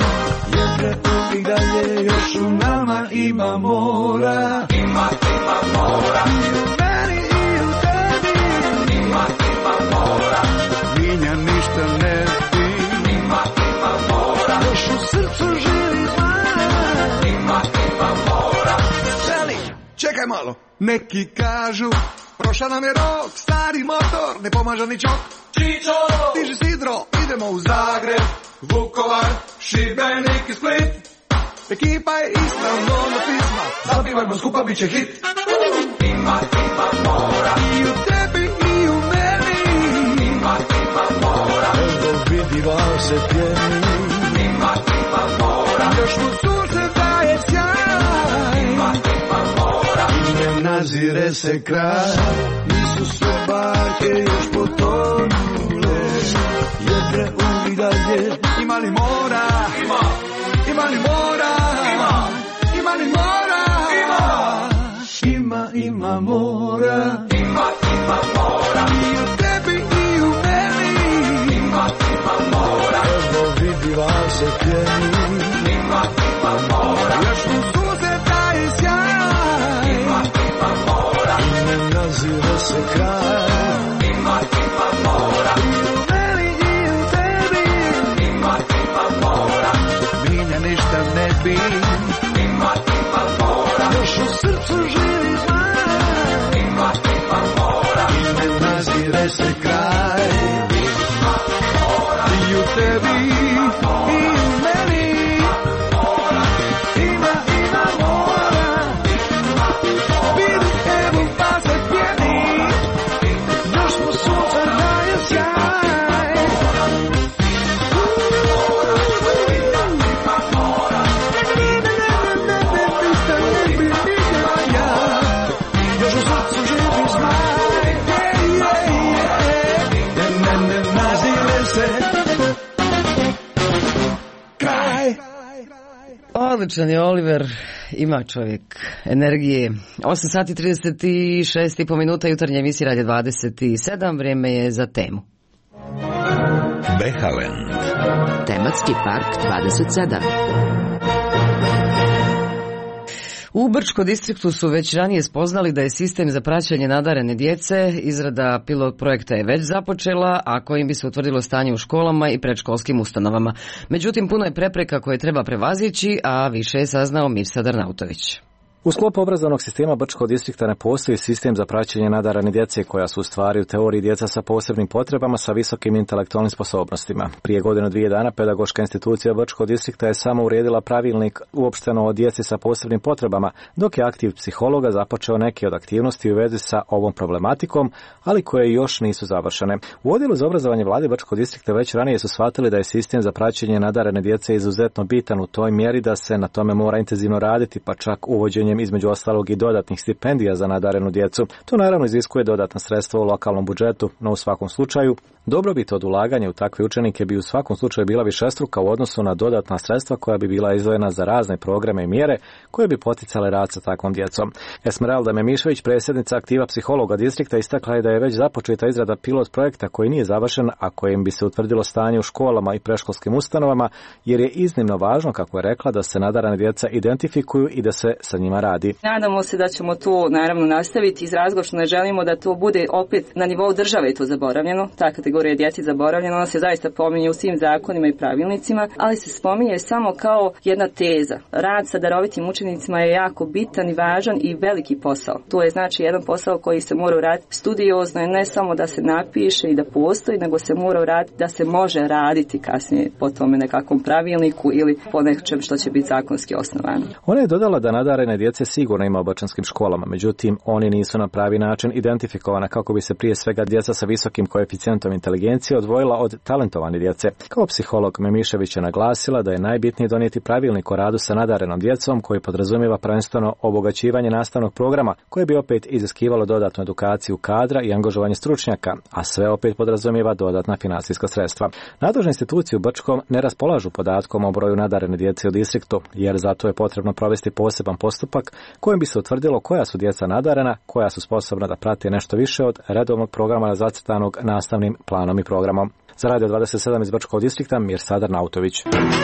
jedne uvijek dalje, još u nama ima mora. Ima, ima mora. I u meni i u tebi. Ima, ima mora. Minja ništa ne bi. Ima, ima mora. Još u srcu živi zmaj. Ima, ima mora. Želi, čekaj malo. Neki kažu, prošao nam je rok, stari motor, ne pomaže ni čok. Čičo, diži sidro, idemo u Zagreb, Vukovar, Šibenik i Split. Ekipa je ista, ono pisma, zapivajmo skupa, bit će hit. Ima, ima mora. I u tebi i u meni. Ima, ima mora. Evo vidi vas se pjeni. Ima, ima mora. Još mu sunce daje sjaj. Ima, ima mora. I ne nazire se kraj. Nisu sve barke još potonule, jedne uvijek dalje. Ima li mora? Ima. Ima li mora? Ima. Ima li mora? Ima. Ima, ima mora. Ima, ima mora. I u donese kraj. I u tebi i u meni ima, ima mora. Vidi, evo pa se pjeni, još mu sunce daje sjaj. Još u srcu živi zmaj. Ne, ne, nazire se kraj. Odličan je Oliver, ima čovjek energije. osam sati trideset šest i po minuta, jutarnje emisije Radio dvadeset sedam, vrijeme je za temu. Behalen. Tematski park dvadeset sedam. U Brčko distriktu su već ranije spoznali da je sistem za praćenje nadarene djece, izrada pilot projekta je već započela, a kojim bi se utvrdilo stanje u školama i predškolskim ustanovama. Međutim, puno je prepreka koje treba prevazići, a više je saznao Mirsad Arnautović. U sklopu obrazovnog sistema Brčkog distrikta ne postoji sistem za praćenje nadarene djece koja su u stvari u teoriji djeca sa posebnim potrebama sa visokim intelektualnim sposobnostima. Prije godinu dvije dana pedagoška institucija Brčkog distrikta je samo uredila pravilnik uopšteno o djeci sa posebnim potrebama, dok je aktiv psihologa započeo neke od aktivnosti u vezi sa ovom problematikom, ali koje još nisu završene. U odjelu za obrazovanje vlade Brčkog distrikta već ranije su shvatili da je sistem za praćenje nadarene djece izuzetno bitan u toj mjeri da se na tome mora intenzivno raditi, pa čak uvođenjem između ostalog i dodatnih stipendija za nadarenu djecu. To naravno iziskuje dodatna sredstva u lokalnom budžetu, no u svakom slučaju dobrobit od ulaganja u takve učenike bi u svakom slučaju bila višestruka u odnosu na dodatna sredstva koja bi bila izdvojena za razne programe i mjere koje bi poticale rad sa takvom djecom. Esmeralda Memišević, predsjednica aktiva psihologa distrikta, istakla je da je već započeta izrada pilot projekta koji nije završen, a kojim bi se utvrdilo stanje u školama i predškolskim ustanovama, jer je iznimno važno, kako je rekla, da se nadarana djeca identifikuju i da se sa njima radi. Nadamo se da ćemo to naravno nastaviti iz razloga što ne želimo da to bude opet na nivou države to zaboravljeno. Ta kategorija djeci zaboravljena, ona se zaista pominje u svim zakonima i pravilnicima, ali se spominje samo kao jedna teza. Rad sa darovitim učenicima je jako bitan i važan i veliki posao. To je znači jedan posao koji se mora uraditi studiozno, i ne samo da se napiše i da postoji, nego se mora uraditi da se može raditi kasnije po tome nekakvom pravilniku ili po nečem što će biti zakonski osnovano. Ona je dodala da nadarene djece sigurno ima u brčanskim školama, međutim oni nisu na pravi način identifikovana kako bi se prije svega djeca sa visokim koeficijentom inteligencije odvojila od talentovane djece. Kao psiholog Memišević je naglasila da je najbitnije donijeti pravilnik o radu sa nadarenom djecom koji podrazumijeva prvenstveno obogaćivanje nastavnog programa koje bi opet iziskivalo dodatnu edukaciju kadra i angažovanje stručnjaka, a sve opet podrazumijeva dodatna financijska sredstva. Nadležne institucije u Brčkom ne raspolažu podatkom o broju nadarene djece u distriktu, jer zato je potrebno provesti poseban postupak kojim bi se utvrdilo koja su djeca nadarena, koja su sposobna da prate nešto više od redovnog programa zacrtanog nastavnim planom i programom. Za Radio dvadeset sedam iz Brčkog distrikta, Mirsad Arnautović.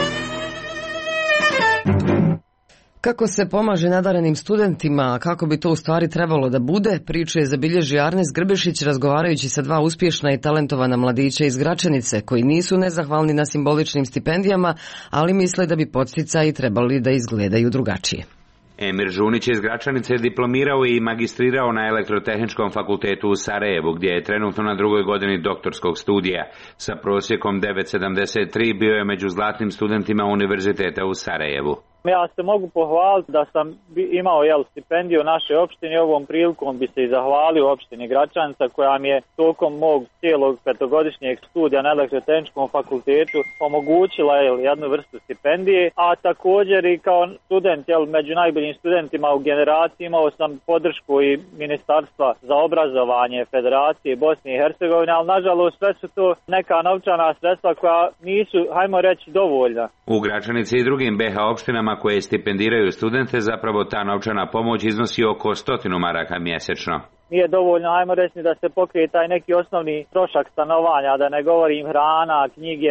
Kako se pomaže nadarenim studentima, kako bi to u stvari trebalo da bude, priču je zabilježio Arnes Grbešić razgovarajući sa dva uspješna i talentovana mladića iz Gračanice, koji nisu nezahvalni na simboličnim stipendijama, ali misle da bi podsticaji trebali da izgledaju drugačije. Emir Žunić iz Gračanice diplomirao i magistrirao na Elektrotehničkom fakultetu u Sarajevu, gdje je trenutno na drugoj godini doktorskog studija. Sa prosjekom devet zarez sedamdeset tri bio je među zlatnim studentima Univerziteta u Sarajevu. Ja se mogu pohvaliti da sam imao jel, stipendiju u našoj opštini. Ovom prilikom bi se i zahvalio opštini Gračanica koja mi je tokom mog cijelog petogodišnjeg studija na Elektrotehničkom fakultetu omogućila jel, jednu vrstu stipendije, a također i kao student jel, među najboljim studentima u generaciji imao sam podršku i Ministarstva za obrazovanje Federacije Bosne i Hercegovine, ali nažalost sve su to neka novčana sredstva koja nisu, hajmo reći, dovoljna. U Gračanici i drugim B H opštinama koje stipendiraju studente, zapravo ta novčana pomoć iznosi oko stotinu maraka mjesečno. Nije dovoljno, ajmo reći, da se pokrije taj neki osnovni trošak stanovanja, da ne govorim hrana, knjige,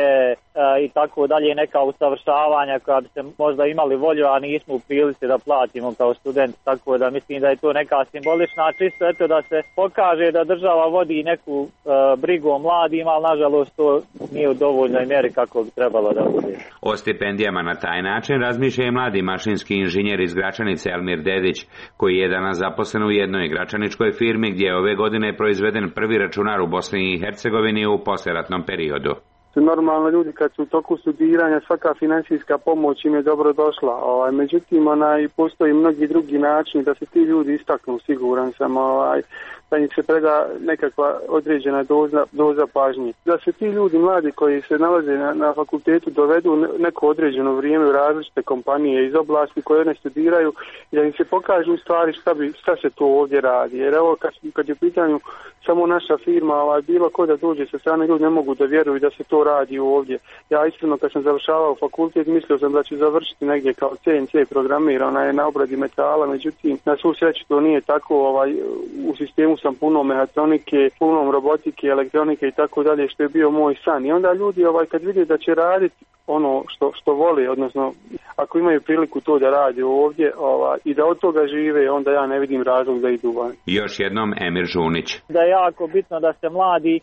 i tako dalje, neka usavršavanja koja bi se možda imali volju, a nismo u prilici da platimo kao studenti, tako da mislim da je to neka simbolična, čisto eto da se pokaže da država vodi neku uh, brigu o mladima, ali nažalost to nije u dovoljnoj mjeri kako bi trebalo da bude. O stipendijama na taj način razmišlja i mladi mašinski inženjer iz Gračanice Elmir Dedić, koji je danas zaposlen u jednoj gračaničkoj firmi gdje je ove godine proizveden prvi računar u Bosni i Hercegovini u poslijeratnom periodu. Normalno ljudi kad su u toku studiranja svaka financijska pomoć im je dobro došla, ovaj, međutim onaj, postoji mnogi drugi načini da se ti ljudi istaknu, siguran sam, ovaj, da im se preda nekakva određena doza, doza pažnje. Da se ti ljudi mladi koji se nalaze na, na fakultetu dovedu neko određeno vrijeme u različite kompanije iz oblasti koje ne studiraju i da im se pokažu u stvari šta, bi, šta se to ovdje radi. Jer evo kad, kad je u pitanju samo naša firma, ovaj, bilo ko da dođe sa strane, ljudi ne mogu da vjeruju da se to radi ovdje. Ja iskreno kad sam završavao fakultet mislio sam da ću završiti negdje kao C N C programir, ona je na obradi metala, međutim na svu sreću to nije tako, ovaj, u sistemu sam puno mehatronike, puno robotike, elektronike i tako dalje, što je bio moj san. I onda ljudi ovaj, kad vide da će raditi ono što, što vole, odnosno ako imaju priliku to da rade ovdje ovaj, i da od toga žive, onda ja ne vidim razlog da idu van. Još jednom Emir Žunić. Da je jako bitno da se mladi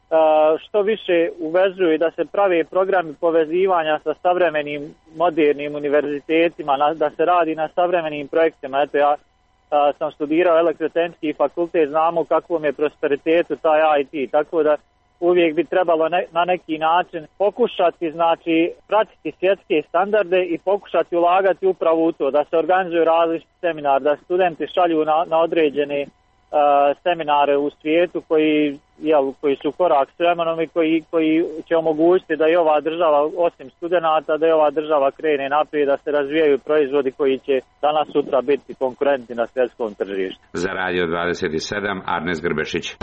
što više uvezuju i da se prave programi povezivanja sa savremenim modernim univerzitetima, da se radi na savremenim projektima. Eto ja sam studirao elektrotehnički fakultet, znamo kakvom je prosperitetu taj I T, tako da uvijek bi trebalo ne, na neki način pokušati, znači pratiti svjetske standarde i pokušati ulagati upravo u to, da se organizuju različiti seminar, da studenti šalju na, na određene Uh, seminare u svijetu koji, jel, koji su korak s vremenom i koji, koji će omogućiti da i ova država, osim studenata, da i ova država krene naprijed, da se razvijaju proizvodi koji će danas sutra biti konkurentni na svjetskom tržištu. Za Radio dvadeset sedam Arnes Grbešić.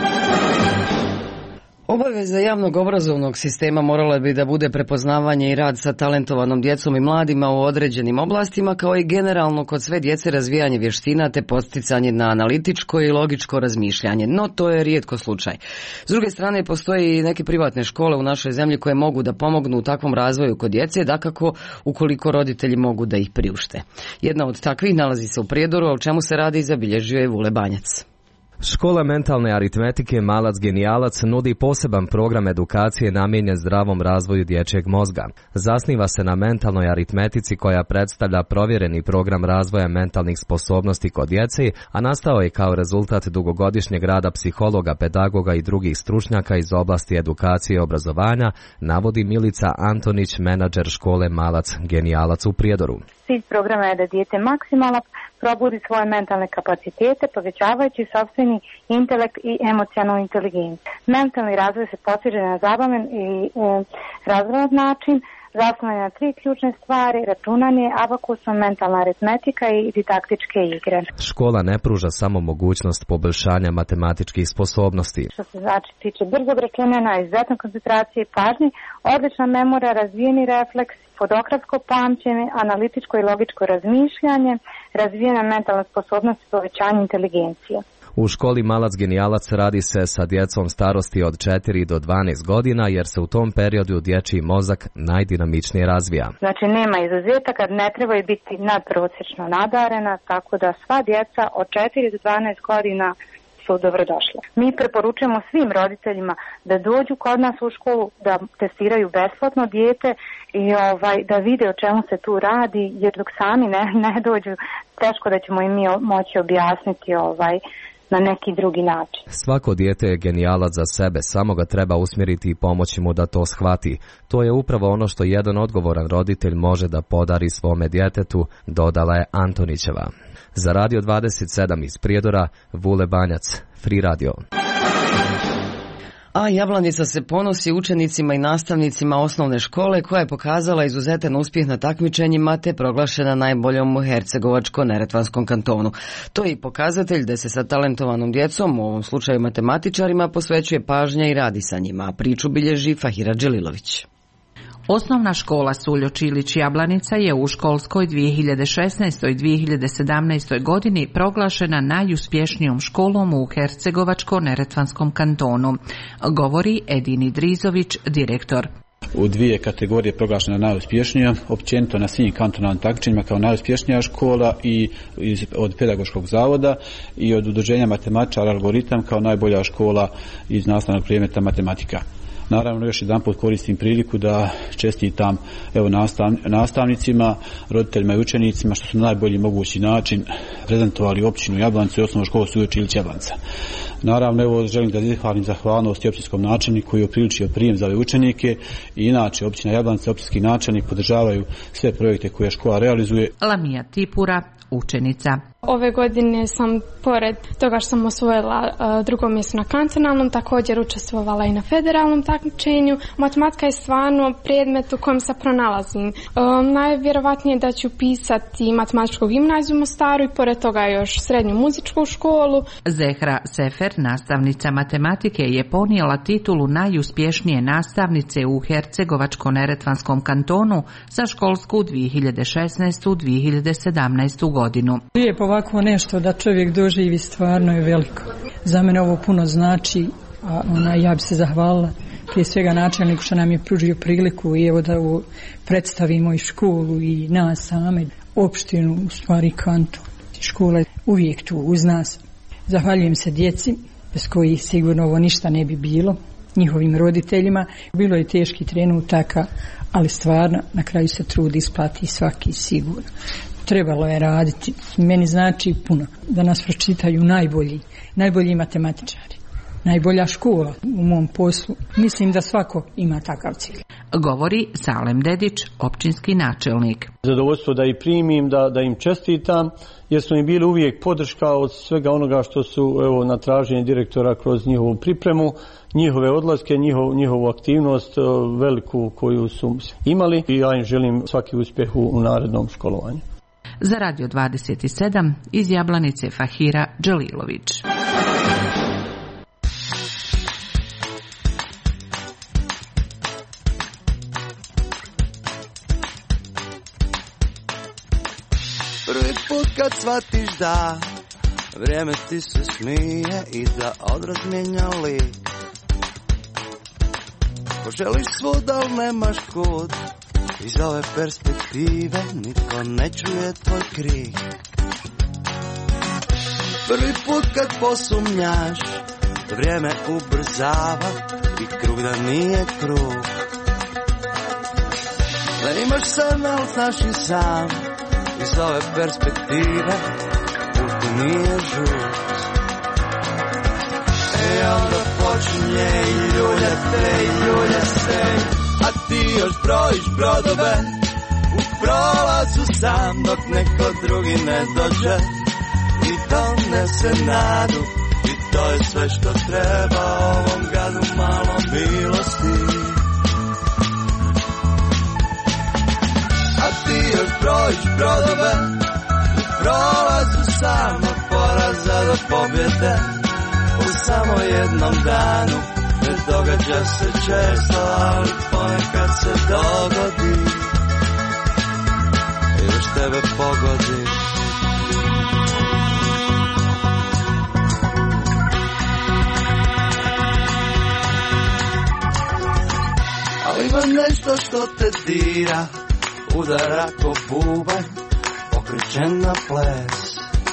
Obaveza javnog obrazovnog sistema morala bi da bude prepoznavanje i rad sa talentovanom djecom i mladima u određenim oblastima, kao i generalno kod sve djece razvijanje vještina te podsticanje na analitičko i logičko razmišljanje, no to je rijetko slučaj. S druge strane, postoje i neke privatne škole u našoj zemlji koje mogu da pomognu u takvom razvoju kod djece, dakako ukoliko roditelji mogu da ih priušte. Jedna od takvih nalazi se u Prijedoru, a o čemu se radi zabilježio je Vule Banjac. Škola mentalne aritmetike Malac Genijalac nudi poseban program edukacije namijenjen zdravom razvoju dječjeg mozga. Zasniva se na mentalnoj aritmetici koja predstavlja provjereni program razvoja mentalnih sposobnosti kod djece, a nastao je kao rezultat dugogodišnjeg rada psihologa, pedagoga i drugih stručnjaka iz oblasti edukacije i obrazovanja, navodi Milica Antonić, menadžer škole Malac Genijalac u Prijedoru. Cilj programa je da dijete maksimalno probudi svoje mentalne kapacitete, povećavajući sopstveni intelekt i emocionalnu inteligenciju. Mentalni razvoj se postiže na zabavan i e, razvojan način, zasnovan na tri ključne stvari: računanje, abakusom, mentalna aritmetika i didaktičke igre. Škola ne pruža samo mogućnost poboljšanja matematičkih sposobnosti. Što se znači tiče brzog računanja, izuzetne koncentracije i pažnje, odlična memorija, razvijeni refleks, fotografsko pamćenje, analitičko i logičko razmišljanje, razvijena mentalna sposobnost i povećanje inteligencije. U školi Malac Genijalac radi se sa djecom starosti od četiri do dvanaest godina, jer se u tom periodu dječji mozak najdinamičnije razvija. Znači nema izuzetaka, ne trebaju biti nadprosječno nadarena, tako da sva djeca od četiri do dvanaest godina su dobrodošle. Mi preporučujemo svim roditeljima da dođu kod nas u školu, da testiraju besplatno dijete i ovaj, da vide o čemu se tu radi, jer dok sami ne, ne dođu, teško da ćemo im mi moći objasniti ovaj, na neki drugi način. Svako dijete je genijalac za sebe, samo ga treba usmjeriti i pomoći mu da to shvati. To je upravo ono što jedan odgovoran roditelj može da podari svome djetetu, dodala je Antonićeva. Za Radio dvadeset sedam iz Prijedora, Vule Banjac, Free Radio. A Jablanica se ponosi učenicima i nastavnicima osnovne škole koja je pokazala izuzetan uspjeh na takmičenjima te proglašena najboljom u Hercegovačko-neretvanskom kantonu. To je i pokazatelj da se sa talentovanom djecom, u ovom slučaju matematičarima, posvećuje pažnja i radi sa njima. Priču bilježi Fahira Đelilović. Osnovna škola Suljo Čilić Jablanica je u školskoj dvije hiljade šesnaestoj dvije hiljade sedamnaestoj godini proglašena najuspješnijom školom u Hercegovačko-neretvanskom kantonu, govori Edin Idrizović, direktor. u dvije kategorije proglašena najuspješnija, općenito na svim kantonalnim takmičenjima kao najuspješnija škola i iz, od pedagoškog zavoda i od udruženja matematičara algoritam kao najbolja škola iz nastavnog predmeta matematika. Naravno, još jedan put koristim priliku da čestitam evo, nastav, nastavnicima, roditeljima i učenicima što su na najbolji mogući način prezentovali općinu Jablancu i osnovnu školu Sujo Čilić Jablanca. Naravno, evo, želim da izražim zahvalnost općinskom načelniku koji je upriličio prijem za ove učenike i inače općina Jablanca i općinski načelnik podržavaju sve projekte koje škola realizuje. Lamija Tipura, učenica. Ove godine sam, pored toga što sam osvojila uh, drugo mjesto na kantonalnom, također učestvovala i na federalnom takmičenju. Matematika je stvarno predmet u kojem se pronalazim. Um, najvjerovatnije da ću pisati matematičku gimnaziju u Mostaru i pored toga još srednju muzičku školu. Zehra Sefer, nastavnica matematike, je ponijela titulu najuspješnije nastavnice u Hercegovačko-neretvanskom kantonu za školsku dvije hiljade šesnaestu dvije hiljade sedamnaestu godinu. Lijepo ovako nešto da čovjek doživi stvarno je veliko. Za mene ovo puno znači, a ona, ja bi se zahvalila prije svega načelniku što nam je pružio priliku i evo da ovo predstavimo i školu i nas same, opštinu, u stvari kanton. Škola je uvijek tu uz nas. Zahvaljujem se djeci, bez kojih sigurno ovo ništa ne bi bilo, njihovim roditeljima. Bilo je teški trenutaka, ali stvarno na kraju se trud isplati svaki sigurno. Trebalo je raditi. Meni znači puno da nas pročitaju najbolji, najbolji matematičari, najbolja škola u mom poslu. Mislim da svako ima takav cilj. Govori Salem Dedić, općinski načelnik. Zadovoljstvo da ih primim, da, da im čestitam, jer su mi bili uvijek podrška od svega onoga što su evo, na traženje direktora kroz njihovu pripremu, njihove odlaske, njihov, njihovu aktivnost veliku koju su imali i ja im želim svaki uspjeh u, u narednom školovanju. Za Radio dvadeset sedam iz Jablanice Fahira Đalilović. Prvi put kad shvatiš da vrijeme ti se smije i da odraz mijenja lik. Poželiš svud, al nemaš kud. Iz ove perspektive niko ne čuje tvoj krik. Prvi put kad posumnjaš, vrijeme ubrzava i krug da nije krug. Da imaš san, al znaš i sam, iz ove perspektive put nije žut. E onda počinje i ljulja te, i ljulja se, a ti još brojiš brodove u prolazu sam dok neko drugi ne dođe i donese nadu. I to je sve što treba ovom gadu, malo milosti. A ti još brojiš brodove u prolazu sam od poraza do pobjede u samo jednom danu. Ne događa se često, ali ponekad se dogodi i još tebe pogodi. Ali ima nešto što te dira, udara ko bubanj, okrećen na ples.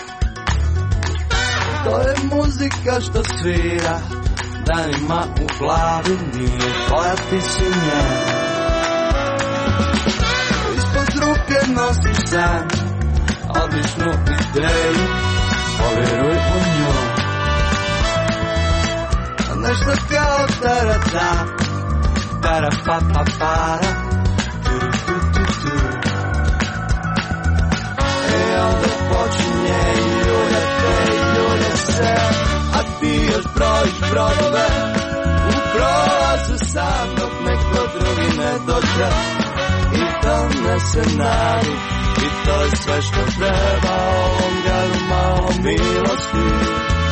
To je muzika što svira danima u glavi, nije tvoja, ti si njen. Ispod ruke nosiš san, odličnu ideju, povjeruj u nju. Nešto kao tarata, para pa pa para, tu tu tu tu. E onda počinje i ljulja te, i ljulja se, a ti još brojiš brodove u prolazu sam dok neko drugi ne dođe i donese nadu. I to je sve što treba ovom gradu, malo milosti.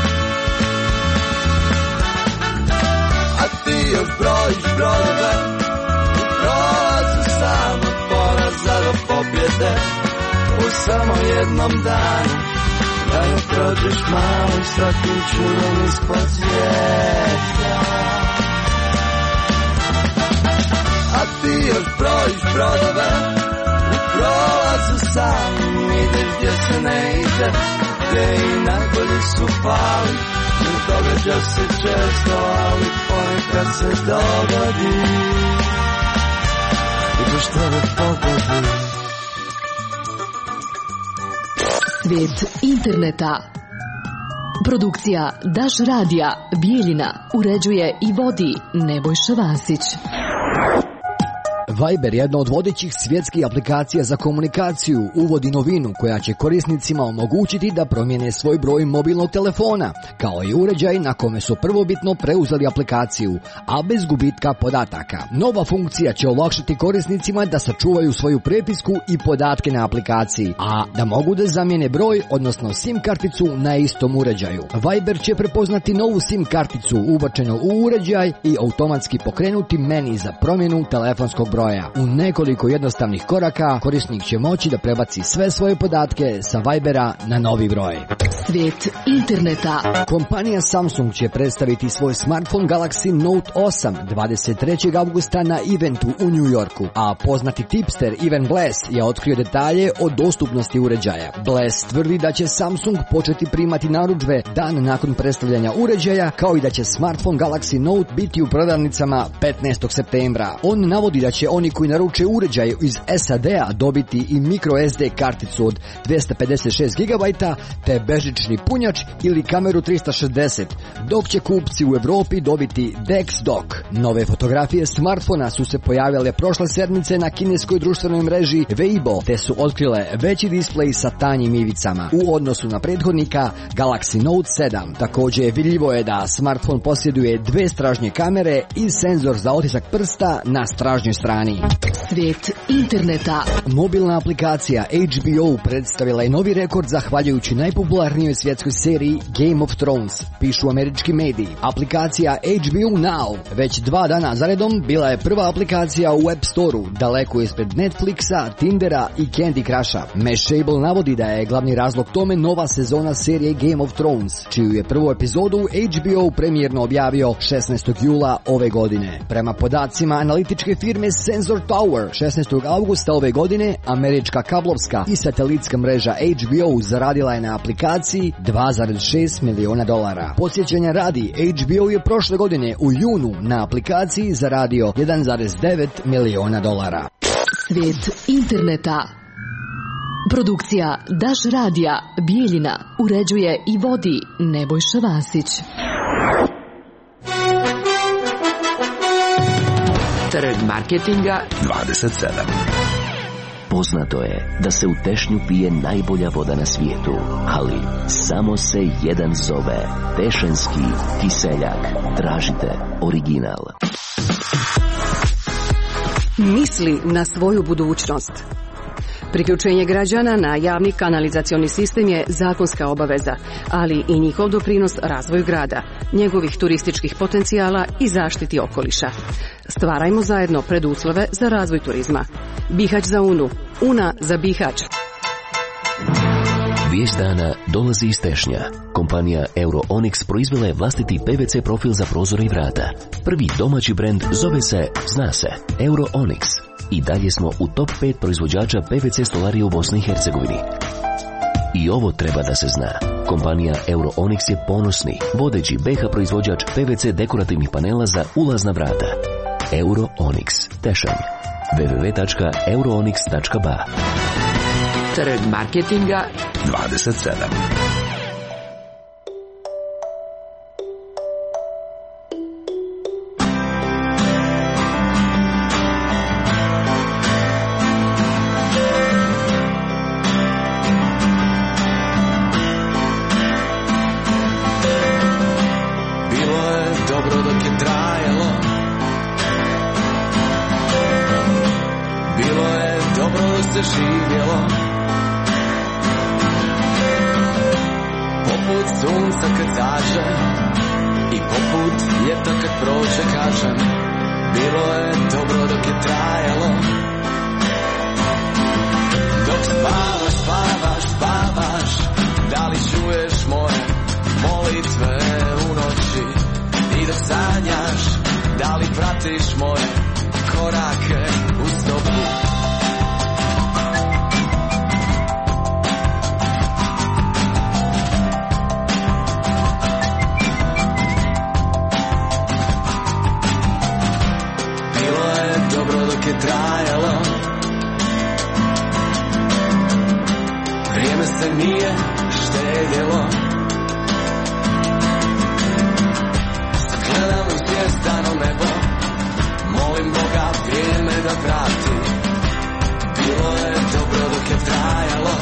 A ti još brojiš brodove u prolazu sam od poraza do pobjede u samo jednom danu. Da ne prođeš malo svakim čudom ispod svijeta. A ti još brojiš brodove, u prolazu sam ideš gdje se ne ide, gdje i najbolji su pali. Ne događa se često, ali ponekad se dogodi i baš tebe pogodi. Svijet interneta. Produkcija Daš radija Bijeljina uređuje i vodi Nebojša Vasić. Viber, jedna od vodećih svjetskih aplikacija za komunikaciju, uvodi novinu koja će korisnicima omogućiti da promijene svoj broj mobilnog telefona, kao i uređaj na kome su prvobitno preuzeli aplikaciju, a bez gubitka podataka. Nova funkcija će olakšati korisnicima da sačuvaju svoju prepisku i podatke na aplikaciji, a da mogu da zamijene broj, odnosno SIM karticu na istom uređaju. Viber će prepoznati novu SIM karticu ubačenu u uređaj i automatski pokrenuti meni za promjenu telefonskog broja. U nekoliko jednostavnih koraka korisnik će moći da prebaci sve svoje podatke sa Vibera na novi broj. Svijet interneta. Kompanija Samsung će predstaviti svoj smartphone Galaxy Note osam dvadeset trećeg avgusta na eventu u New Yorku, a poznati tipster Ivan Blass je otkrio detalje o dostupnosti uređaja. Blass tvrdi da će Samsung početi primati narudžbe dan nakon predstavljanja uređaja, kao i da će smartphone Galaxy Note biti u prodavnicama petnaestog septembra. On navodi da će oni koji naruče uređaj iz S A D-a dobiti i micro S D karticu od dvjesto pedeset šest gigabajta te bežični punjač ili kameru trista šezdeset, dok će kupci u Europi dobiti D E X dock. Nove fotografije smartfona su se pojavile prošle sedmice na kineskoj društvenoj mreži Weibo, te su otkrile veći displej sa tanjim ivicama u odnosu na prethodnika Galaxy Note sedam. Također vidljivo je da smartfon posjeduje dve stražnje kamere i senzor za otisak prsta na stražnjoj strani. Svijet interneta. Mobilna aplikacija H B O predstavila je novi rekord zahvaljujući najpopularnijoj svjetskoj seriji Game of Thrones, pišu američki mediji. Aplikacija H B O Now već dva dana zaredom bila je prva aplikacija u App Store-u, daleko ispred Netflixa, Tindera i Candy Crusha. Mashable navodi da je glavni razlog tome nova sezona serije Game of Thrones, čiju je prvu epizodu H B O premijerno objavio šesnaestog jula ove godine. Prema podacima analitičke firme Sensor Tower, šesnaestog avgusta ove godine američka kablovska i satelitska mreža H B O zaradila je na aplikaciji dva zarez šest miliona dolara. Podsjećanja radi, H B O je prošle godine u junu na aplikaciji zaradio jedan zarez devet miliona dolara. Svijet interneta. Produkcija Daš radija Bijeljina uređuje i vodi Nebojša Vasić. Trg marketinga dvadeset sedam. Poznato je da se u tešnju pije najbolja voda na svijetu, ali samo se jedan zove Tešenski kiseljak. Tražite original. Misli na svoju budućnost. Priključenje građana na javni kanalizacioni sistem je zakonska obaveza, ali i njihov doprinos razvoju grada, njegovih turističkih potencijala i zaštiti okoliša. Stvarajmo zajedno preduslove za razvoj turizma. Bihać za Unu, Una za Bihać. Vijest dana dolazi iz Tešnja. Kompanija Euro-Onyx proizvela je vlastiti P V C profil za prozore i vrata. Prvi domaći brend zove se, zna se, Euro-Onyx. I dalje smo u top pet proizvođača P V C stolarije u Bosni i Hercegovini. I ovo treba da se zna. Kompanija Euro-Onyx je ponosni, vodeći B H proizvođač P V C dekorativnih panela za ulazna vrata. Euro-Onyx, Tešanj. w w w tačka euroonyx tačka b a. Trg marketinga dvadeset sedam. Živjelo poput sunca kad zađe i poput ljeta kad prođe, kažem, bilo je dobro dok je trajalo. Dok spavaš, spavaš, spavaš, da li čuješ moje molitve u noći? I dok sanjaš, da li pratiš moje korake? predjelo. Gledam u zvjezdano nebo, molim Boga vrijeme da vrati. Bilo je dobro dok je trajalo.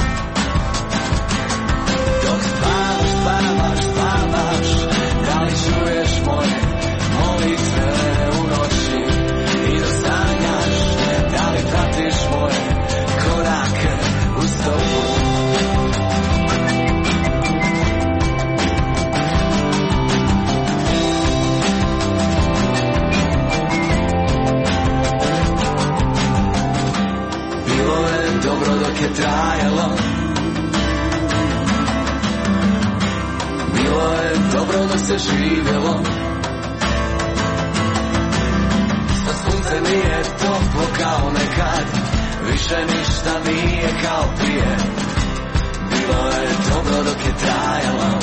Dok spavaš, spavaš, spavaš, da li čuješ moje molitve u noći? I da sanjaš, da li pratiš moje korake u stopu? Bilo je dobro dok je trajalo. Bilo je dobro dok se živjelo. Da sunce nije toplo kao nekad, više ništa nije kao prije. Bilo je dobro dok je trajalo.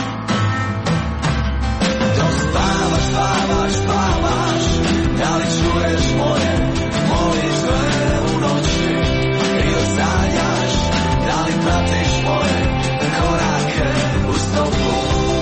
Dok spavaš, spavaš, spavaš, da li čuješ moje molitve u noći? I dok sanjaš, da li pratiš moje korake u stopu?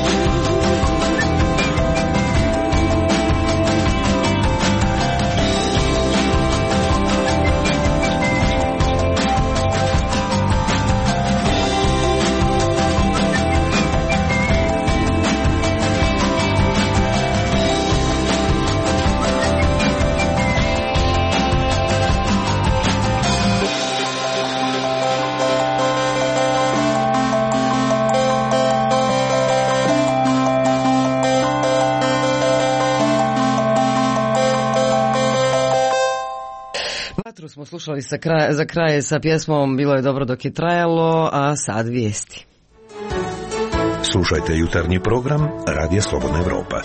Smo slušali sa kraja, za kraje sa pjesmom Bilo je dobro dok je trajalo, a sad vijesti. Slušajte jutarnji program Radija Slobodna Evropa.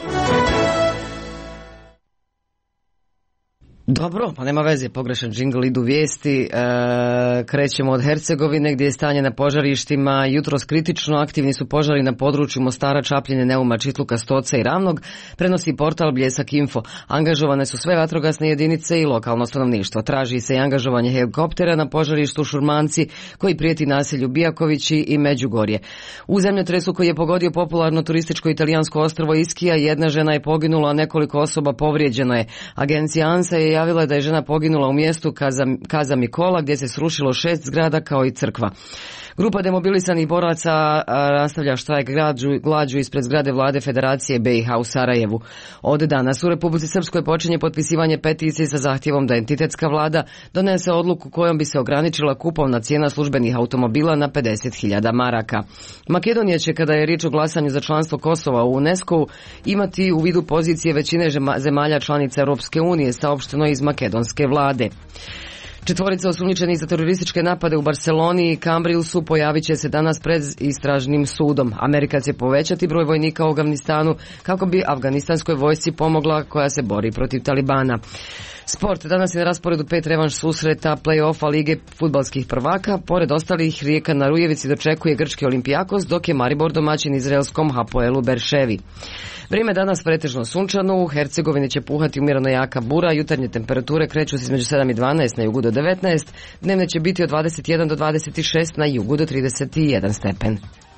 Dobro, pa nema veze, pogrešan džingl, idu vijesti. E, krećemo od Hercegovine gdje je stanje na požarištima jutros kritično. Aktivni su požari na području Mostara, Čapljine, Neuma, Čitluka, Stoca i Ravnog. Prenosi portal Bljesak Info. Angažovane su sve vatrogasne jedinice i lokalno stanovništvo. Traži se i angažovanje helikoptera na požarištu Šurmanci koji prijeti naselju Bijakovići i Međugorje. U zemljotresu koji je pogodio popularno turističko italijansko ostrvo Iskija, jedna žena je poginula, a nekoliko osoba povrijeđeno je. Agencija ANSA je javila da je žena poginula u mjestu Kaza, Kaza Mikola gdje se srušilo šest zgrada kao i crkva. Grupa demobilisanih boraca nastavlja štrajk glađu, glađu ispred zgrade vlade Federacije B i H u Sarajevu. Od danas u Republici Srpskoj počinje potpisivanje peticije sa zahtjevom da entitetska vlada donese odluku kojom bi se ograničila kupovna cijena službenih automobila na pedeset hiljada maraka. Makedonija će, kada je riječ o glasanju za članstvo Kosova u UNESCO, imati u vidu pozicije većine zemalja članica Europske unije, saopšteno iz makedonske vlade. Četvorica osumnjičenih za terorističke napade u Barceloni i Cambrilsu pojavit će se danas pred istražnim sudom. Amerika će povećati broj vojnika u Afganistanu kako bi afganistanskoj vojsci pomogla koja se bori protiv Talibana. Sport. Danas je na rasporedu pet revanš susreta play-offa Lige fudbalskih prvaka. Pored ostalih, Rijeka na Rujevici dočekuje grčki Olimpijakos, dok je Maribor domaćin izraelskom Hapoelu Berševi. Vrijeme danas pretežno sunčano, u Hercegovini će puhati umjereno jaka bura, jutarnje temperature kreću se između sedam i dvanaest, na jugu do devetnaest, dnevne će biti od dvadeset jedan do dvadeset šest, na jugu do trideset jedan stepen.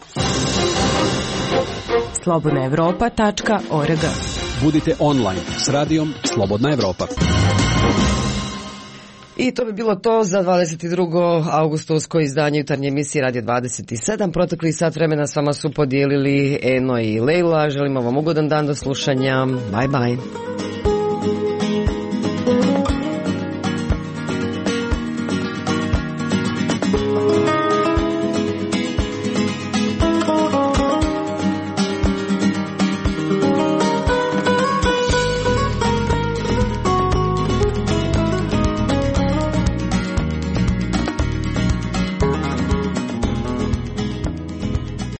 slobodna evropa tačka org. Budite online s radijom Slobodna Evropa. I to bi bilo to za dvadeset drugo augustovsko izdanje jutarnje emisije Radio dvadeset sedam. Protekli sat vremena s vama su podijelili Eno i Lejla. Želimo vam ugodan dan, do slušanja. Bye bye.